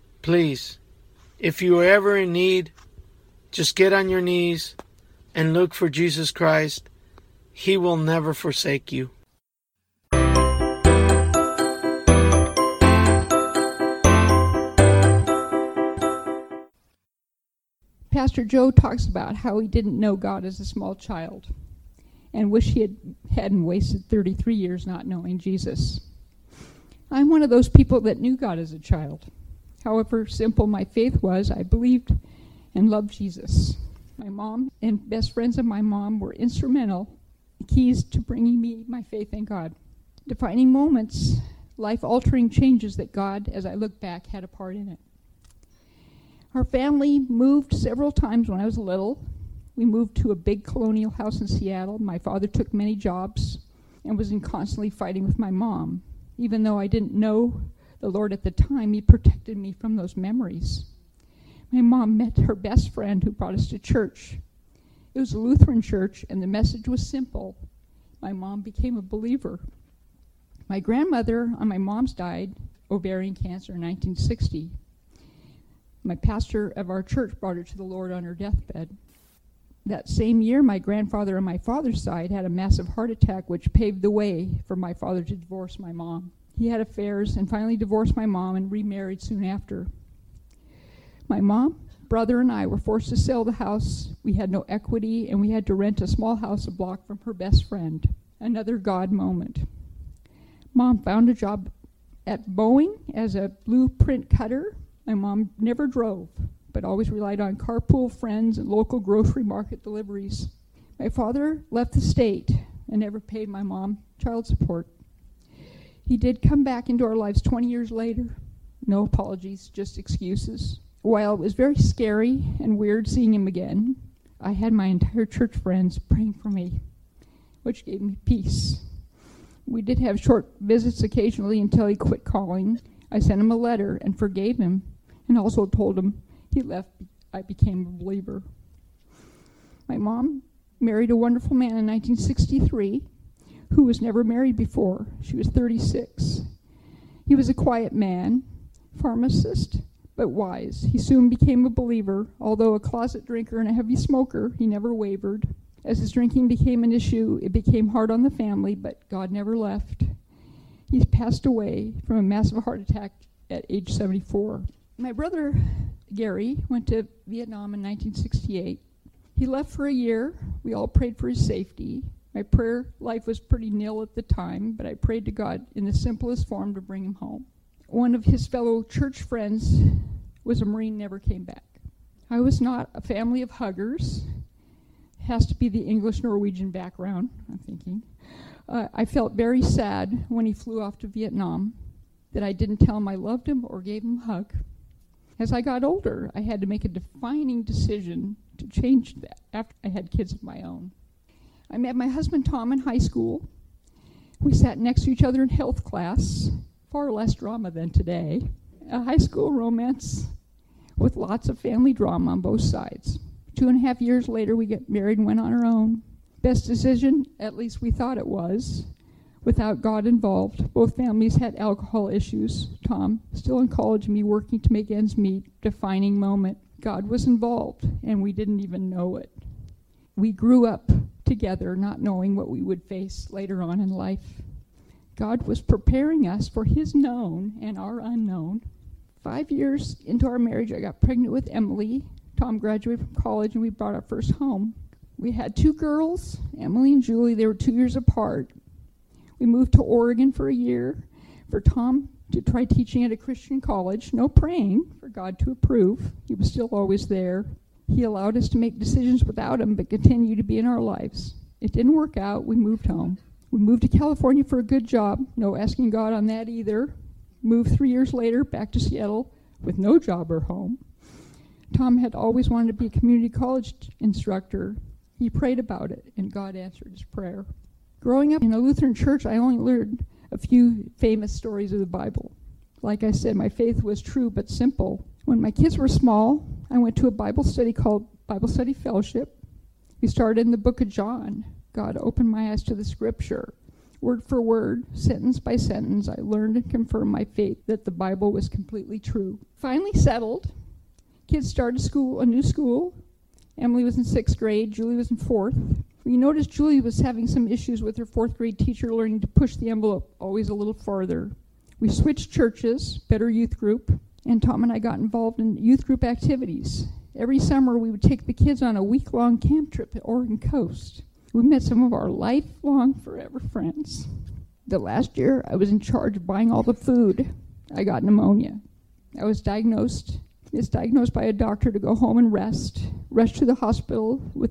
if you are ever in need, just get on your knees and look for Jesus Christ. He will never forsake you. Pastor Joe talks about how he didn't know God as a small child and wish he hadn't wasted 33 years not knowing Jesus. I'm one of those people that knew God as a child. However simple my faith was, I believed and loved Jesus. My mom and best friends of my mom were instrumental keys to bringing me my faith in God. Defining moments, life-altering changes that God, as I look back, had a part in it. Our family moved several times when I was little. We moved to a big colonial house in Seattle. My father took many jobs and was in constantly fighting with my mom. Even though I didn't know the Lord at the time, He protected me from those memories. My mom met her best friend who brought us to church. It was a Lutheran church, and the message was simple. My mom became a believer. My grandmother on my mom's died, ovarian cancer, in 1960. My pastor of our church brought her to the Lord on her deathbed. That same year, my grandfather on my father's side had a massive heart attack, which paved the way for my father to divorce my mom. He had affairs and finally divorced my mom and remarried soon after. My mom, brother, and I were forced to sell the house. We had no equity, and we had to rent a small house a block from her best friend. Another God moment. Mom found a job at Boeing as a blueprint cutter. My mom never drove, but always relied on carpool friends and local grocery market deliveries. My father left the state and never paid my mom child support. He did come back into our lives 20 years later. No apologies, just excuses. While it was very scary and weird seeing him again, I had my entire church friends praying for me, which gave me peace. We did have short visits occasionally until he quit calling. I sent him a letter and forgave him, and also told him he left. I became a believer. My mom married a wonderful man in 1963 who was never married before. She was 36. He was a quiet man, pharmacist, but wise. He soon became a believer. Although a closet drinker and a heavy smoker, he never wavered. As his drinking became an issue, it became hard on the family, but God never left. He passed away from a massive heart attack at age 74. My brother, Gary, went to Vietnam in 1968. He left for a year. We all prayed for his safety. My prayer life was pretty nil at the time, but I prayed to God in the simplest form to bring him home. One of his fellow church friends was a Marine, never came back. I was not a family of huggers. Has to be the English-Norwegian background, I'm thinking. I felt very sad when he flew off to Vietnam that I didn't tell him I loved him or gave him a hug. As I got older, I had to make a defining decision to change that after I had kids of my own. I met my husband Tom in high school. We sat next to each other in health class, far less drama than today. A high school romance with lots of family drama on both sides. 2.5 years later, we got married and went on our own. Best decision, at least we thought it was, without God involved. Both families had alcohol issues. Tom, still in college, and me working to make ends meet. Defining moment. God was involved, and we didn't even know it. We grew up together, not knowing what we would face later on in life. God was preparing us for his known and our unknown. 5 years into our marriage, I got pregnant with Emily. Tom graduated from college, and we brought our first home. We had 2 girls, Emily and Julie. They were 2 years apart. We moved to Oregon for a year for Tom to try teaching at a Christian college. No praying for God to approve. He was still always there. He allowed us to make decisions without him, but continue to be in our lives. It didn't work out. We moved home. We moved to California for a good job. No asking God on that either. Moved 3 years later back to Seattle with no job or home. Tom had always wanted to be a community college instructor. He prayed about it, and God answered his prayer. Growing up in a Lutheran church, I only learned a few famous stories of the Bible. Like I said, my faith was true but simple. When my kids were small, I went to a Bible study called Bible Study Fellowship. We started in the book of John. God opened my eyes to the scripture. Word for word, sentence by sentence, I learned and confirmed my faith that the Bible was completely true. Finally settled. Kids started school, a new school. Emily was in 6th grade. Julie was in 4th. We noticed Julie was having some issues with her 4th grade teacher, learning to push the envelope always a little farther. We switched churches, better youth group, and Tom and I got involved in youth group activities. Every summer, we would take the kids on a week-long camp trip to Oregon coast. We met some of our lifelong, forever friends. The last year, I was in charge of buying all the food. I got pneumonia. I was misdiagnosed by a doctor to go home and rushed to the hospital with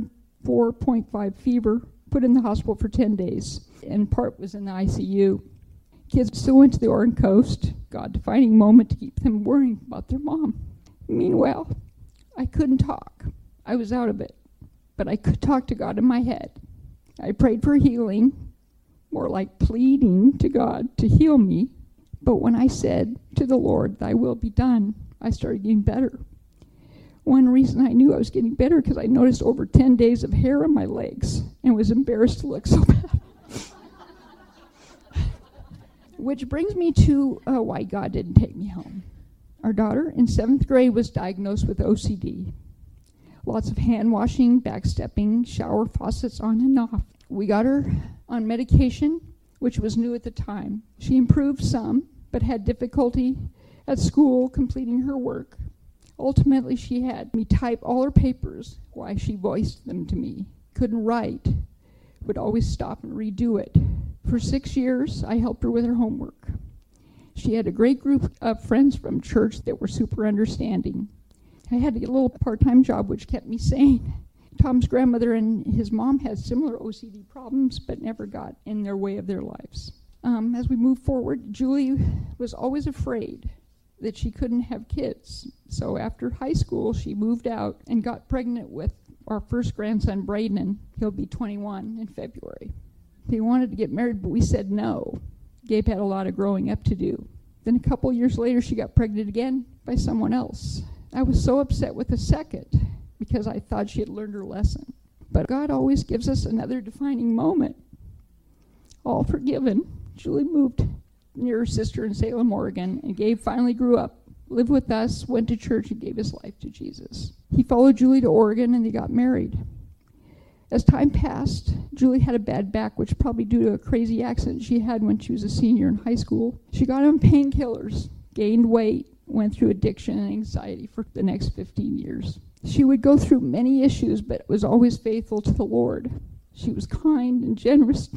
104.5 fever, put in the hospital for 10 days, and part was in the ICU. Kids still went to the Oregon coast, God-defining moment to keep them worrying about their mom. Meanwhile, I couldn't talk. I was out of it, but I could talk to God in my head. I prayed for healing, more like pleading to God to heal me, but when I said to the Lord, "Thy will be done," I started getting better. One reason I knew I was getting better because I noticed over 10 days of hair on my legs and was embarrassed to look so bad. Which brings me to why God didn't take me home. Our daughter in 7th grade was diagnosed with OCD. Lots of hand washing, backstepping, shower faucets on and off. We got her on medication, which was new at the time. She improved some, but had difficulty at school completing her work. Ultimately, she had me type all her papers while she voiced them to me. Couldn't write, would always stop and redo it. For 6 years, I helped her with her homework. She had a great group of friends from church that were super understanding. I had to get a little part-time job, which kept me sane. Tom's grandmother and his mom had similar OCD problems, but never got in their way of their lives. As we moved forward, Julie was always afraid that she couldn't have kids. So after high school, she moved out and got pregnant with our first grandson, Braden. He'll be 21 in February. They wanted to get married, but we said no. Gabe had a lot of growing up to do. Then a couple years later, she got pregnant again by someone else. I was so upset with the second because I thought she had learned her lesson. But God always gives us another defining moment. All forgiven, Julie moved near her sister in Salem, Oregon, and Gabe finally grew up, lived with us, went to church, and gave his life to Jesus. He followed Julie to Oregon, and they got married. As time passed, Julie had a bad back, which probably due to a crazy accident she had when she was a senior in high school. She got on painkillers, gained weight, went through addiction and anxiety for the next 15 years. She would go through many issues, but was always faithful to the Lord. She was kind and generous,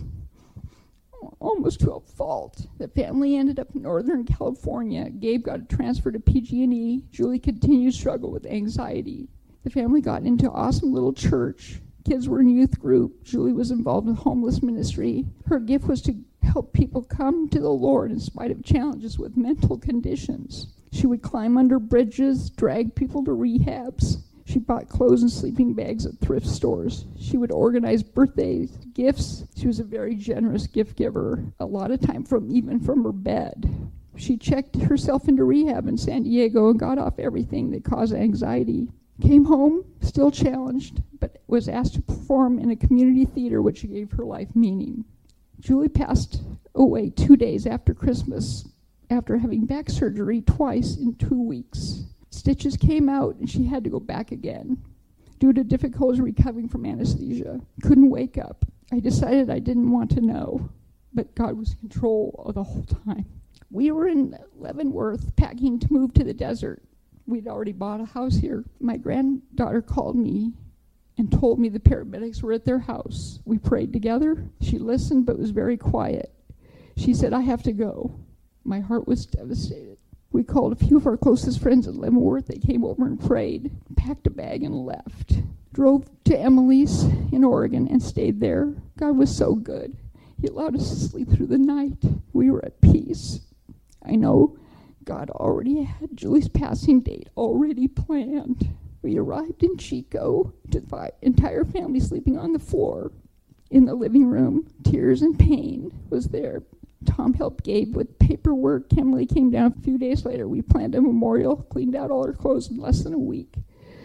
almost to a fault. The family ended up in Northern California. Gabe got a transfer to PG&E. Julie continued to struggle with anxiety. The family got into an awesome little church. Kids were in youth group. Julie was involved with homeless ministry. Her gift was to help people come to the Lord in spite of challenges with mental conditions. She would climb under bridges, drag people to rehabs. She bought clothes and sleeping bags at thrift stores. She would organize birthdays, gifts. She was a very generous gift giver, a lot of time even from her bed. She checked herself into rehab in San Diego and got off everything that caused anxiety. Came home, still challenged, but was asked to perform in a community theater, which gave her life meaning. Julie passed away 2 days after Christmas after having back surgery twice in 2 weeks. Stitches came out and she had to go back again due to difficulty recovering from anesthesia. Couldn't wake up. I decided I didn't want to know, but God was in control the whole time. We were in Leavenworth packing to move to the desert. We'd already bought a house here. My granddaughter called me and told me the paramedics were at their house. We prayed together. She listened but was very quiet. She said, "I have to go." My heart was devastated. We called a few of our closest friends in Leavenworth. They came over and prayed, packed a bag and left. Drove to Emily's in Oregon and stayed there. God was so good. He allowed us to sleep through the night. We were at peace. I know God already had Julie's passing date already planned. We arrived in Chico to the entire family sleeping on the floor in the living room. Tears and pain was there. Tom helped Gabe with paperwork. Emily came down a few days later. We planned a memorial, cleaned out all her clothes in less than a week.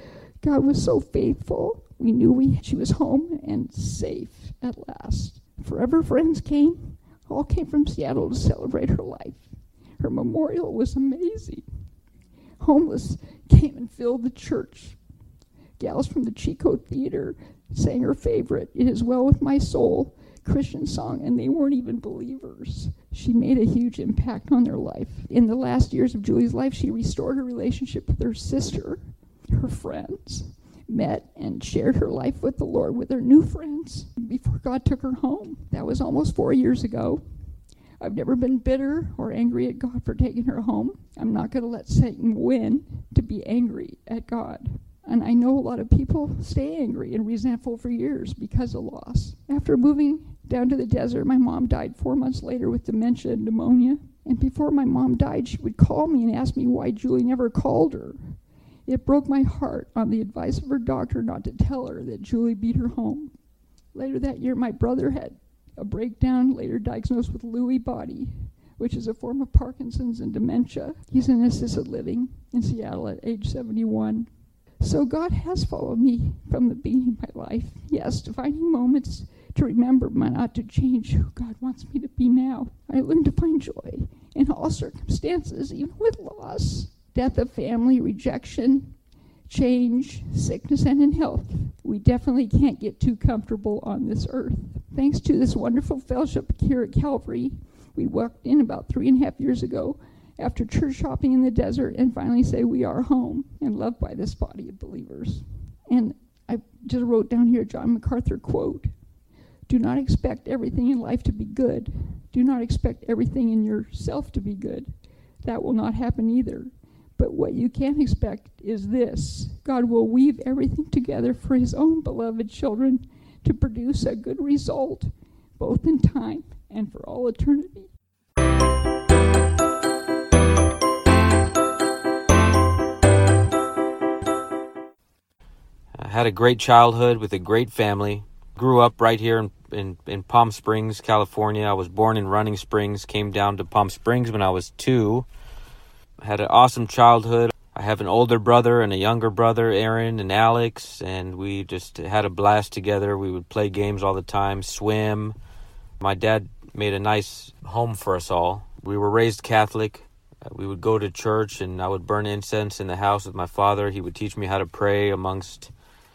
God was so faithful. We knew she was home and safe at last. Forever friends all came from Seattle to celebrate her life. Her memorial was amazing. Homeless came and filled the church. Gals from the Chico Theater sang her favorite, "It Is Well With My Soul," Christian song, and they weren't even believers. She made a huge impact on their life. In the last years of Julie's life, she restored her relationship with her sister. Her friends met and shared her life with the Lord with her new friends before God took her home. That was almost 4 years ago. I've never been bitter or angry at God for taking her home. I'm not going to let Satan win to be angry at God. And I know a lot of people stay angry and resentful for years because of loss. After moving down to the desert, my mom died 4 months later with dementia and pneumonia. And before my mom died, she would call me and ask me why Julie never called her. It broke my heart on the advice of her doctor not to tell her that Julie beat her home. Later that year, my brother had a breakdown, later diagnosed with Lewy body, which is a form of Parkinson's and dementia. He's in assisted living in Seattle at age 71. So God has followed me from the beginning of my life. Yes, defining moments to remember, but not to change who God wants me to be now. I learned to find joy in all circumstances, even with loss, death of family, rejection, change, sickness, and in health. We definitely can't get too comfortable on this earth. Thanks to this wonderful fellowship here at Calvary, we walked in about 3.5 years ago after church shopping in the desert and finally say we are home and loved by this body of believers. And I just wrote down here a John MacArthur quote. Do not expect everything in life to be good. Do not expect everything in yourself to be good. That will not happen either. But what you can expect is this. God will weave everything together for his own beloved children to produce a good result, both in time and for all eternity. I had a great childhood with a great family. Grew up right here in Palm Springs, California. I was born in Running Springs, came down to Palm Springs when I was 2. I had an awesome childhood. I have an older brother and a younger brother, Aaron and Alex, and we just had a blast together. We would play games all the time, swim. My dad made a nice home for us all. We were raised Catholic. We would go to church, and I would burn incense in the house with my father. He would teach me how to pray, amongst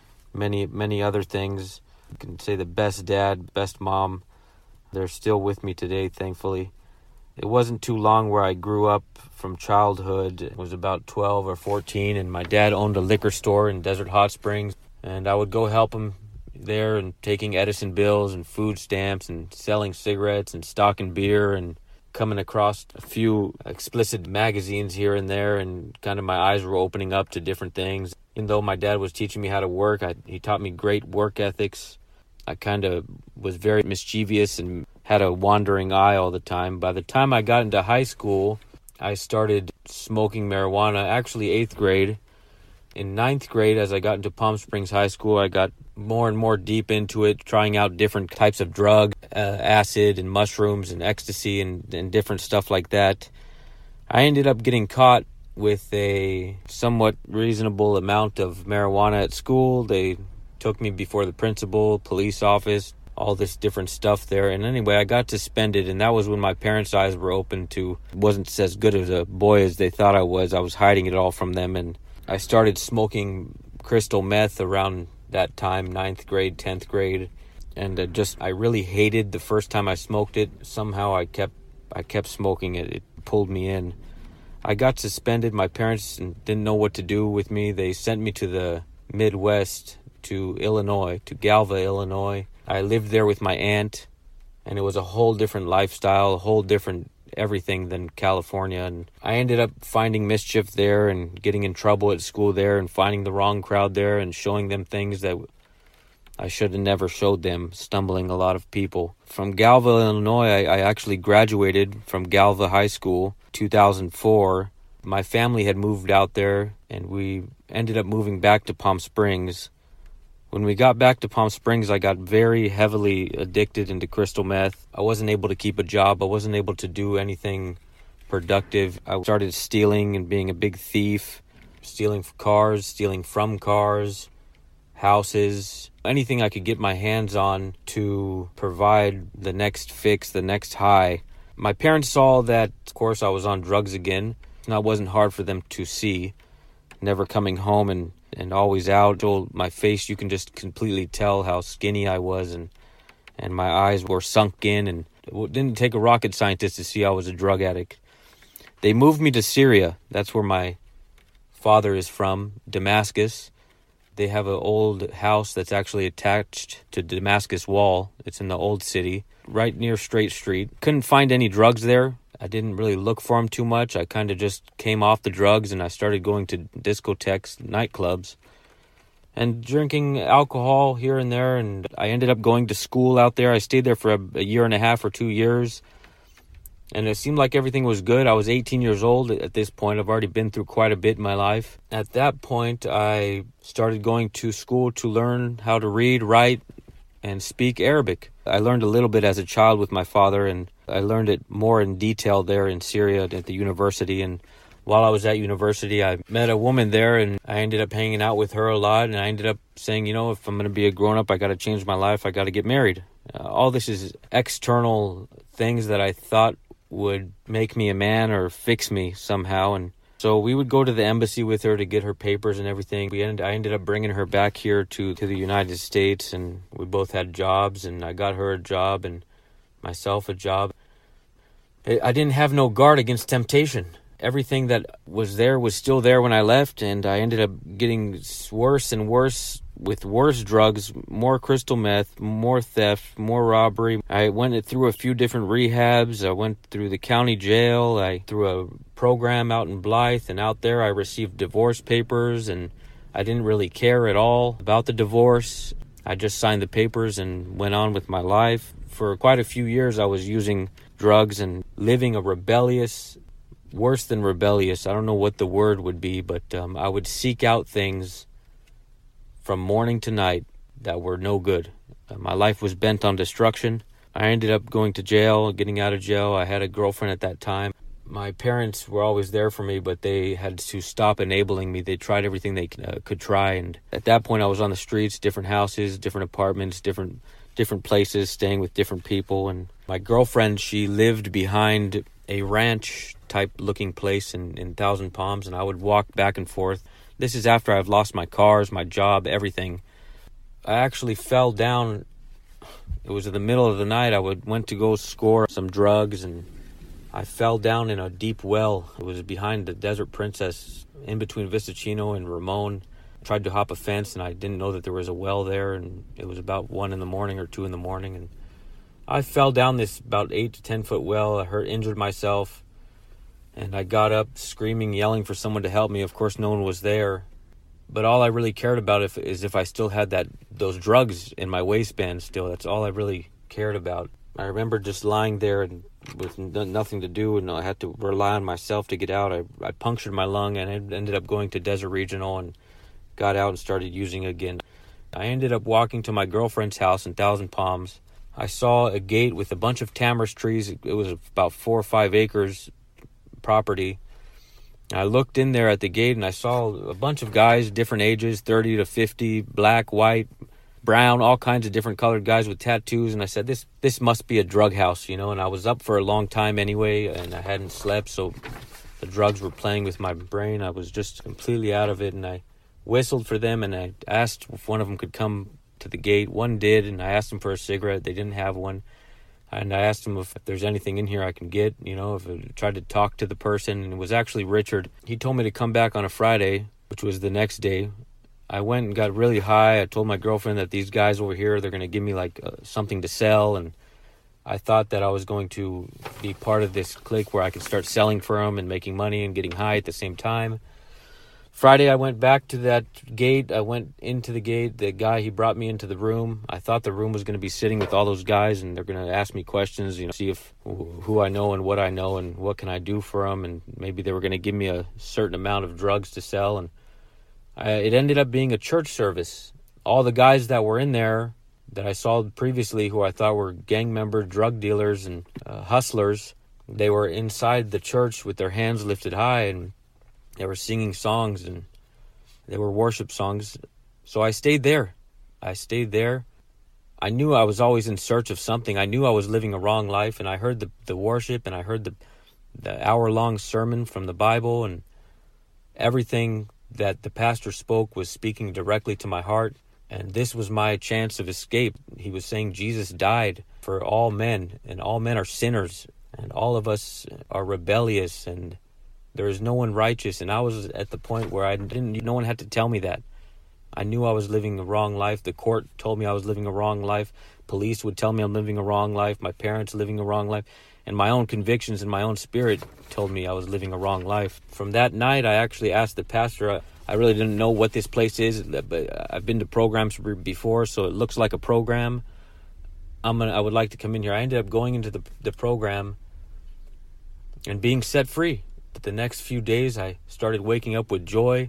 many other things. You can say the best dad, best mom. They're still with me today, thankfully. It wasn't too long where I grew up from childhood. It was about 12 or 14, and my dad owned a liquor store in Desert Hot Springs, and I would go help him there and taking Edison bills and food stamps and selling cigarettes and stocking beer and coming across a few explicit magazines here and there, and kind of my eyes were opening up to different things. Even though my dad was teaching me how to work, he taught me great work ethics. I kind of was very mischievous and had a wandering eye all the time. By the time I got into high school, I started smoking marijuana, actually 8th grade. In 9th grade, as I got into Palm Springs High School, I got more and more deep into it, trying out different types of drug, acid and mushrooms and ecstasy and different stuff like that. I ended up getting caught with a somewhat reasonable amount of marijuana at school. They took me before the principal, police office, all this different stuff there. And anyway, I got suspended, and that was when my parents' eyes were open to wasn't as good as a boy as they thought I was. I was hiding it all from them, and I started smoking crystal meth around that time, 9th grade, 10th grade, and I really hated the first time I smoked it. Somehow I kept smoking it. It pulled me in. I got suspended. My parents didn't know what to do with me. They sent me to the Midwest, to Illinois, to Galva, Illinois. I lived there with my aunt, and it was a whole different lifestyle, a whole different everything than California. And I ended up finding mischief there and getting in trouble at school there and finding the wrong crowd there and showing them things that I should have never showed them, stumbling a lot of people. From Galva, Illinois, I actually graduated from Galva High School, 2004. My family had moved out there, and we ended up moving back to Palm Springs. When we got back to Palm Springs, I got very heavily addicted into crystal meth. I wasn't able to keep a job. I wasn't able to do anything productive. I started stealing and being a big thief, stealing cars, stealing from cars, houses, anything I could get my hands on to provide the next fix, the next high. My parents saw that, of course, I was on drugs again. That wasn't hard for them to see. Never coming home and always out. My face, you can just completely tell how skinny I was, and my eyes were sunk in, and it didn't take a rocket scientist to see I was a drug addict. They moved me to Syria. That's where my father is from, Damascus. They have an old house that's actually attached to Damascus Wall. It's in the old city, right near Straight Street. Couldn't find any drugs there. I didn't really look for them too much. I kind of just came off the drugs, and I started going to discotheques, nightclubs, and drinking alcohol here and there. And I ended up going to school out there. I stayed there for a year and a half or 2 years, and it seemed like everything was good. I was 18 years old at this point. I've already been through quite a bit in my life. At that point, I started going to school to learn how to read, write, and speak Arabic. I learned a little bit as a child with my father, and I learned it more in detail there in Syria at the university. And while I was at university, I met a woman there, and I ended up hanging out with her a lot. And I ended up saying, if I'm going to be a grown-up, I got to change my life. I got to get married. All this is external things that I thought would make me a man or fix me somehow. And so we would go to the embassy with her to get her papers and everything. I ended up bringing her back here to the United States, and we both had jobs, and I got her a job and myself a job. I didn't have no guard against temptation. Everything that was there was still there when I left, and I ended up getting worse and worse with worse drugs, more crystal meth, more theft, more robbery. I went through a few different rehabs. I went through the county jail. Through a program out in Blythe, and out there I received divorce papers, and I didn't really care at all about the divorce. I just signed the papers and went on with my life. For quite a few years I was using drugs and living a rebellious, worse than rebellious, I don't know what the word would be, but I would seek out things from morning to night that were no good. My life was bent on destruction. I ended up going to jail, getting out of jail. I had a girlfriend at that time. My parents were always there for me, but they had to stop enabling me. They tried everything they could try, and at that point I was on the streets, different houses, different apartments, different different places, staying with different people. And my girlfriend, she lived behind a ranch type looking place in Thousand Palms, and I would walk back and forth. This is after I've lost my cars, my job, everything. I actually fell down. It was in the middle of the night. I went to go score some drugs, and I fell down in a deep well. It was behind the Desert Princess, in between Vistachino and Ramon. I tried to hop a fence, and I didn't know that there was a well there, and it was about 1 in the morning or 2 in the morning, and I fell down this about 8 to 10 foot well. I injured myself, and I got up screaming, yelling for someone to help me. Of course, no one was there. But all I really cared about is if I still had those drugs in my waistband still. That's all I really cared about. I remember just lying there and with nothing to do, and I had to rely on myself to get out. I punctured my lung, and I ended up going to Desert Regional and got out and started using again. I ended up walking to my girlfriend's house in Thousand Palms. I saw a gate with a bunch of tamarisk trees. It was about 4 or 5 acres property. I looked in there at the gate, and I saw a bunch of guys, different ages, 30 to 50, black, white, brown, all kinds of different colored guys with tattoos. And I said, this must be a drug house, you know. And I was up for a long time anyway, and I hadn't slept, so the drugs were playing with my brain. I was just completely out of it, and I whistled for them, and I asked if one of them could come to the gate. One did, and I asked them for a cigarette. They didn't have one. And I asked him if there's anything in here I can get, you know, if I tried to talk to the person. And it was actually Richard. He told me to come back on a Friday, which was the next day. I went and got really high. I told my girlfriend that these guys over here, they're going to give me like something to sell. And I thought that I was going to be part of this clique where I could start selling for them and making money and getting high at the same time. Friday, I went back to that gate. I went into the gate. The guy, he brought me into the room. I thought the room was going to be sitting with all those guys, and they're going to ask me questions, you know, see if who I know and what can I do for them, and maybe they were going to give me a certain amount of drugs to sell. And it ended up being a church service. All the guys that were in there that I saw previously, who I thought were gang members, drug dealers, and hustlers, they were inside the church with their hands lifted high, and they were singing songs, and they were worship songs. So I stayed there. I knew I was always in search of something. I knew I was living a wrong life, and I heard the worship, and I heard the hour-long sermon from the Bible, and everything that the pastor spoke was speaking directly to my heart. And this was my chance of escape. He was saying Jesus died for all men, and all men are sinners, and all of us are rebellious, and there is no one righteous. And I was at the point where no one had to tell me that. I knew I was living a wrong life. The court told me I was living a wrong life. Police would tell me I'm living a wrong life. My parents living a wrong life. And my own convictions and my own spirit told me I was living a wrong life. From that night, I actually asked the pastor, I really didn't know what this place is, but I've been to programs before, so it looks like a program. I would like to come in here. I ended up going into the program and being set free. The next few days, I started waking up with joy.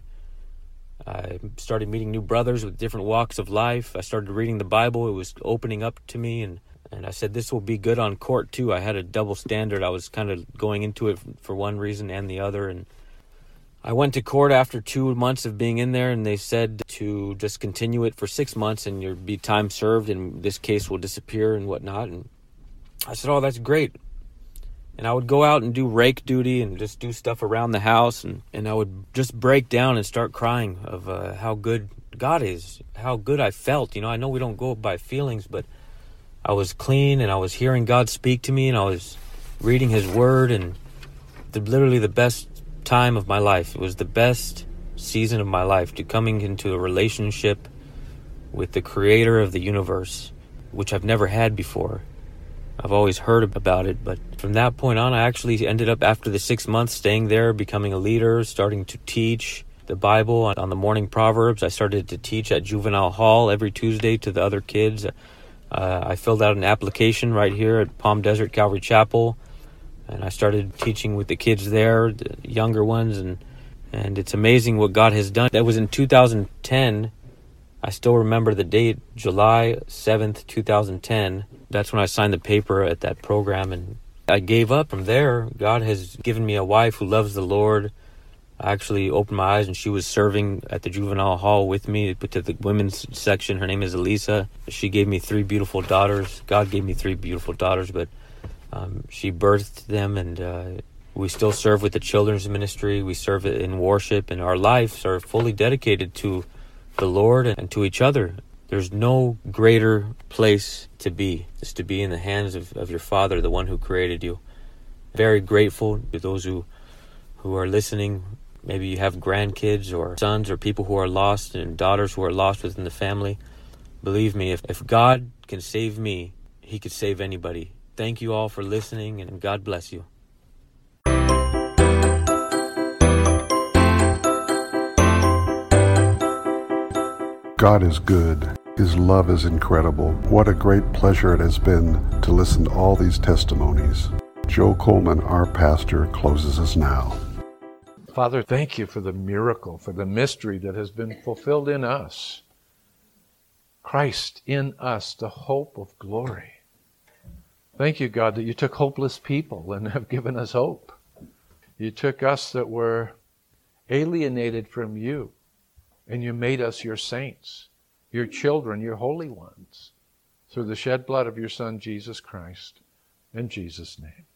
I started meeting new brothers with different walks of life. I started reading the Bible. It was opening up to me, and I said, this will be good on court, too. I had a double standard. I was kind of going into it for one reason and the other, and I went to court after 2 months of being in there, and they said to just continue it for 6 months, and you'll be time served, and this case will disappear and whatnot. And I said, oh, that's great. And I would go out and do rake duty and just do stuff around the house. And I would just break down and start crying of how good God is, how good I felt. You know, I know we don't go by feelings, but I was clean, and I was hearing God speak to me, and I was reading His Word, and literally the best time of my life. It was the best season of my life, to coming into a relationship with the Creator of the universe, which I've never had before. I've always heard about it, but from that point on, I actually ended up, after the 6 months, staying there, becoming a leader, starting to teach the Bible on the morning Proverbs. I started to teach at Juvenile Hall every Tuesday to the other kids. I filled out an application right here at Palm Desert Calvary Chapel, and I started teaching with the kids there, the younger ones, and it's amazing what God has done. That was in 2010. I still remember the date, July 7th, 2010. That's when I signed the paper at that program, and I gave up. From there, God has given me a wife who loves the Lord, I actually opened my eyes and she was serving at the juvenile hall with me, to the women's section. Her name is Elisa. She gave me 3 beautiful daughters. God gave me 3 beautiful daughters, but she birthed them, and we still serve with the children's ministry. We serve in worship, and our lives are fully dedicated to the Lord and to each other. There's no greater place to be, is to be in the hands of your Father, the one who created you. Very grateful to those who are listening. Maybe you have grandkids or sons or people who are lost and daughters who are lost within the family. Believe me, if God can save me, He could save anybody. Thank you all for listening, and God bless you. God is good. His love is incredible. What a great pleasure it has been to listen to all these testimonies. Joe Coleman, our pastor, closes us now. Father, thank you for the miracle, for the mystery that has been fulfilled in us. Christ in us, the hope of glory. Thank you, God, that you took hopeless people and have given us hope. You took us that were alienated from you, and you made us your saints, your children, your holy ones, through the shed blood of your Son, Jesus Christ. In Jesus' name.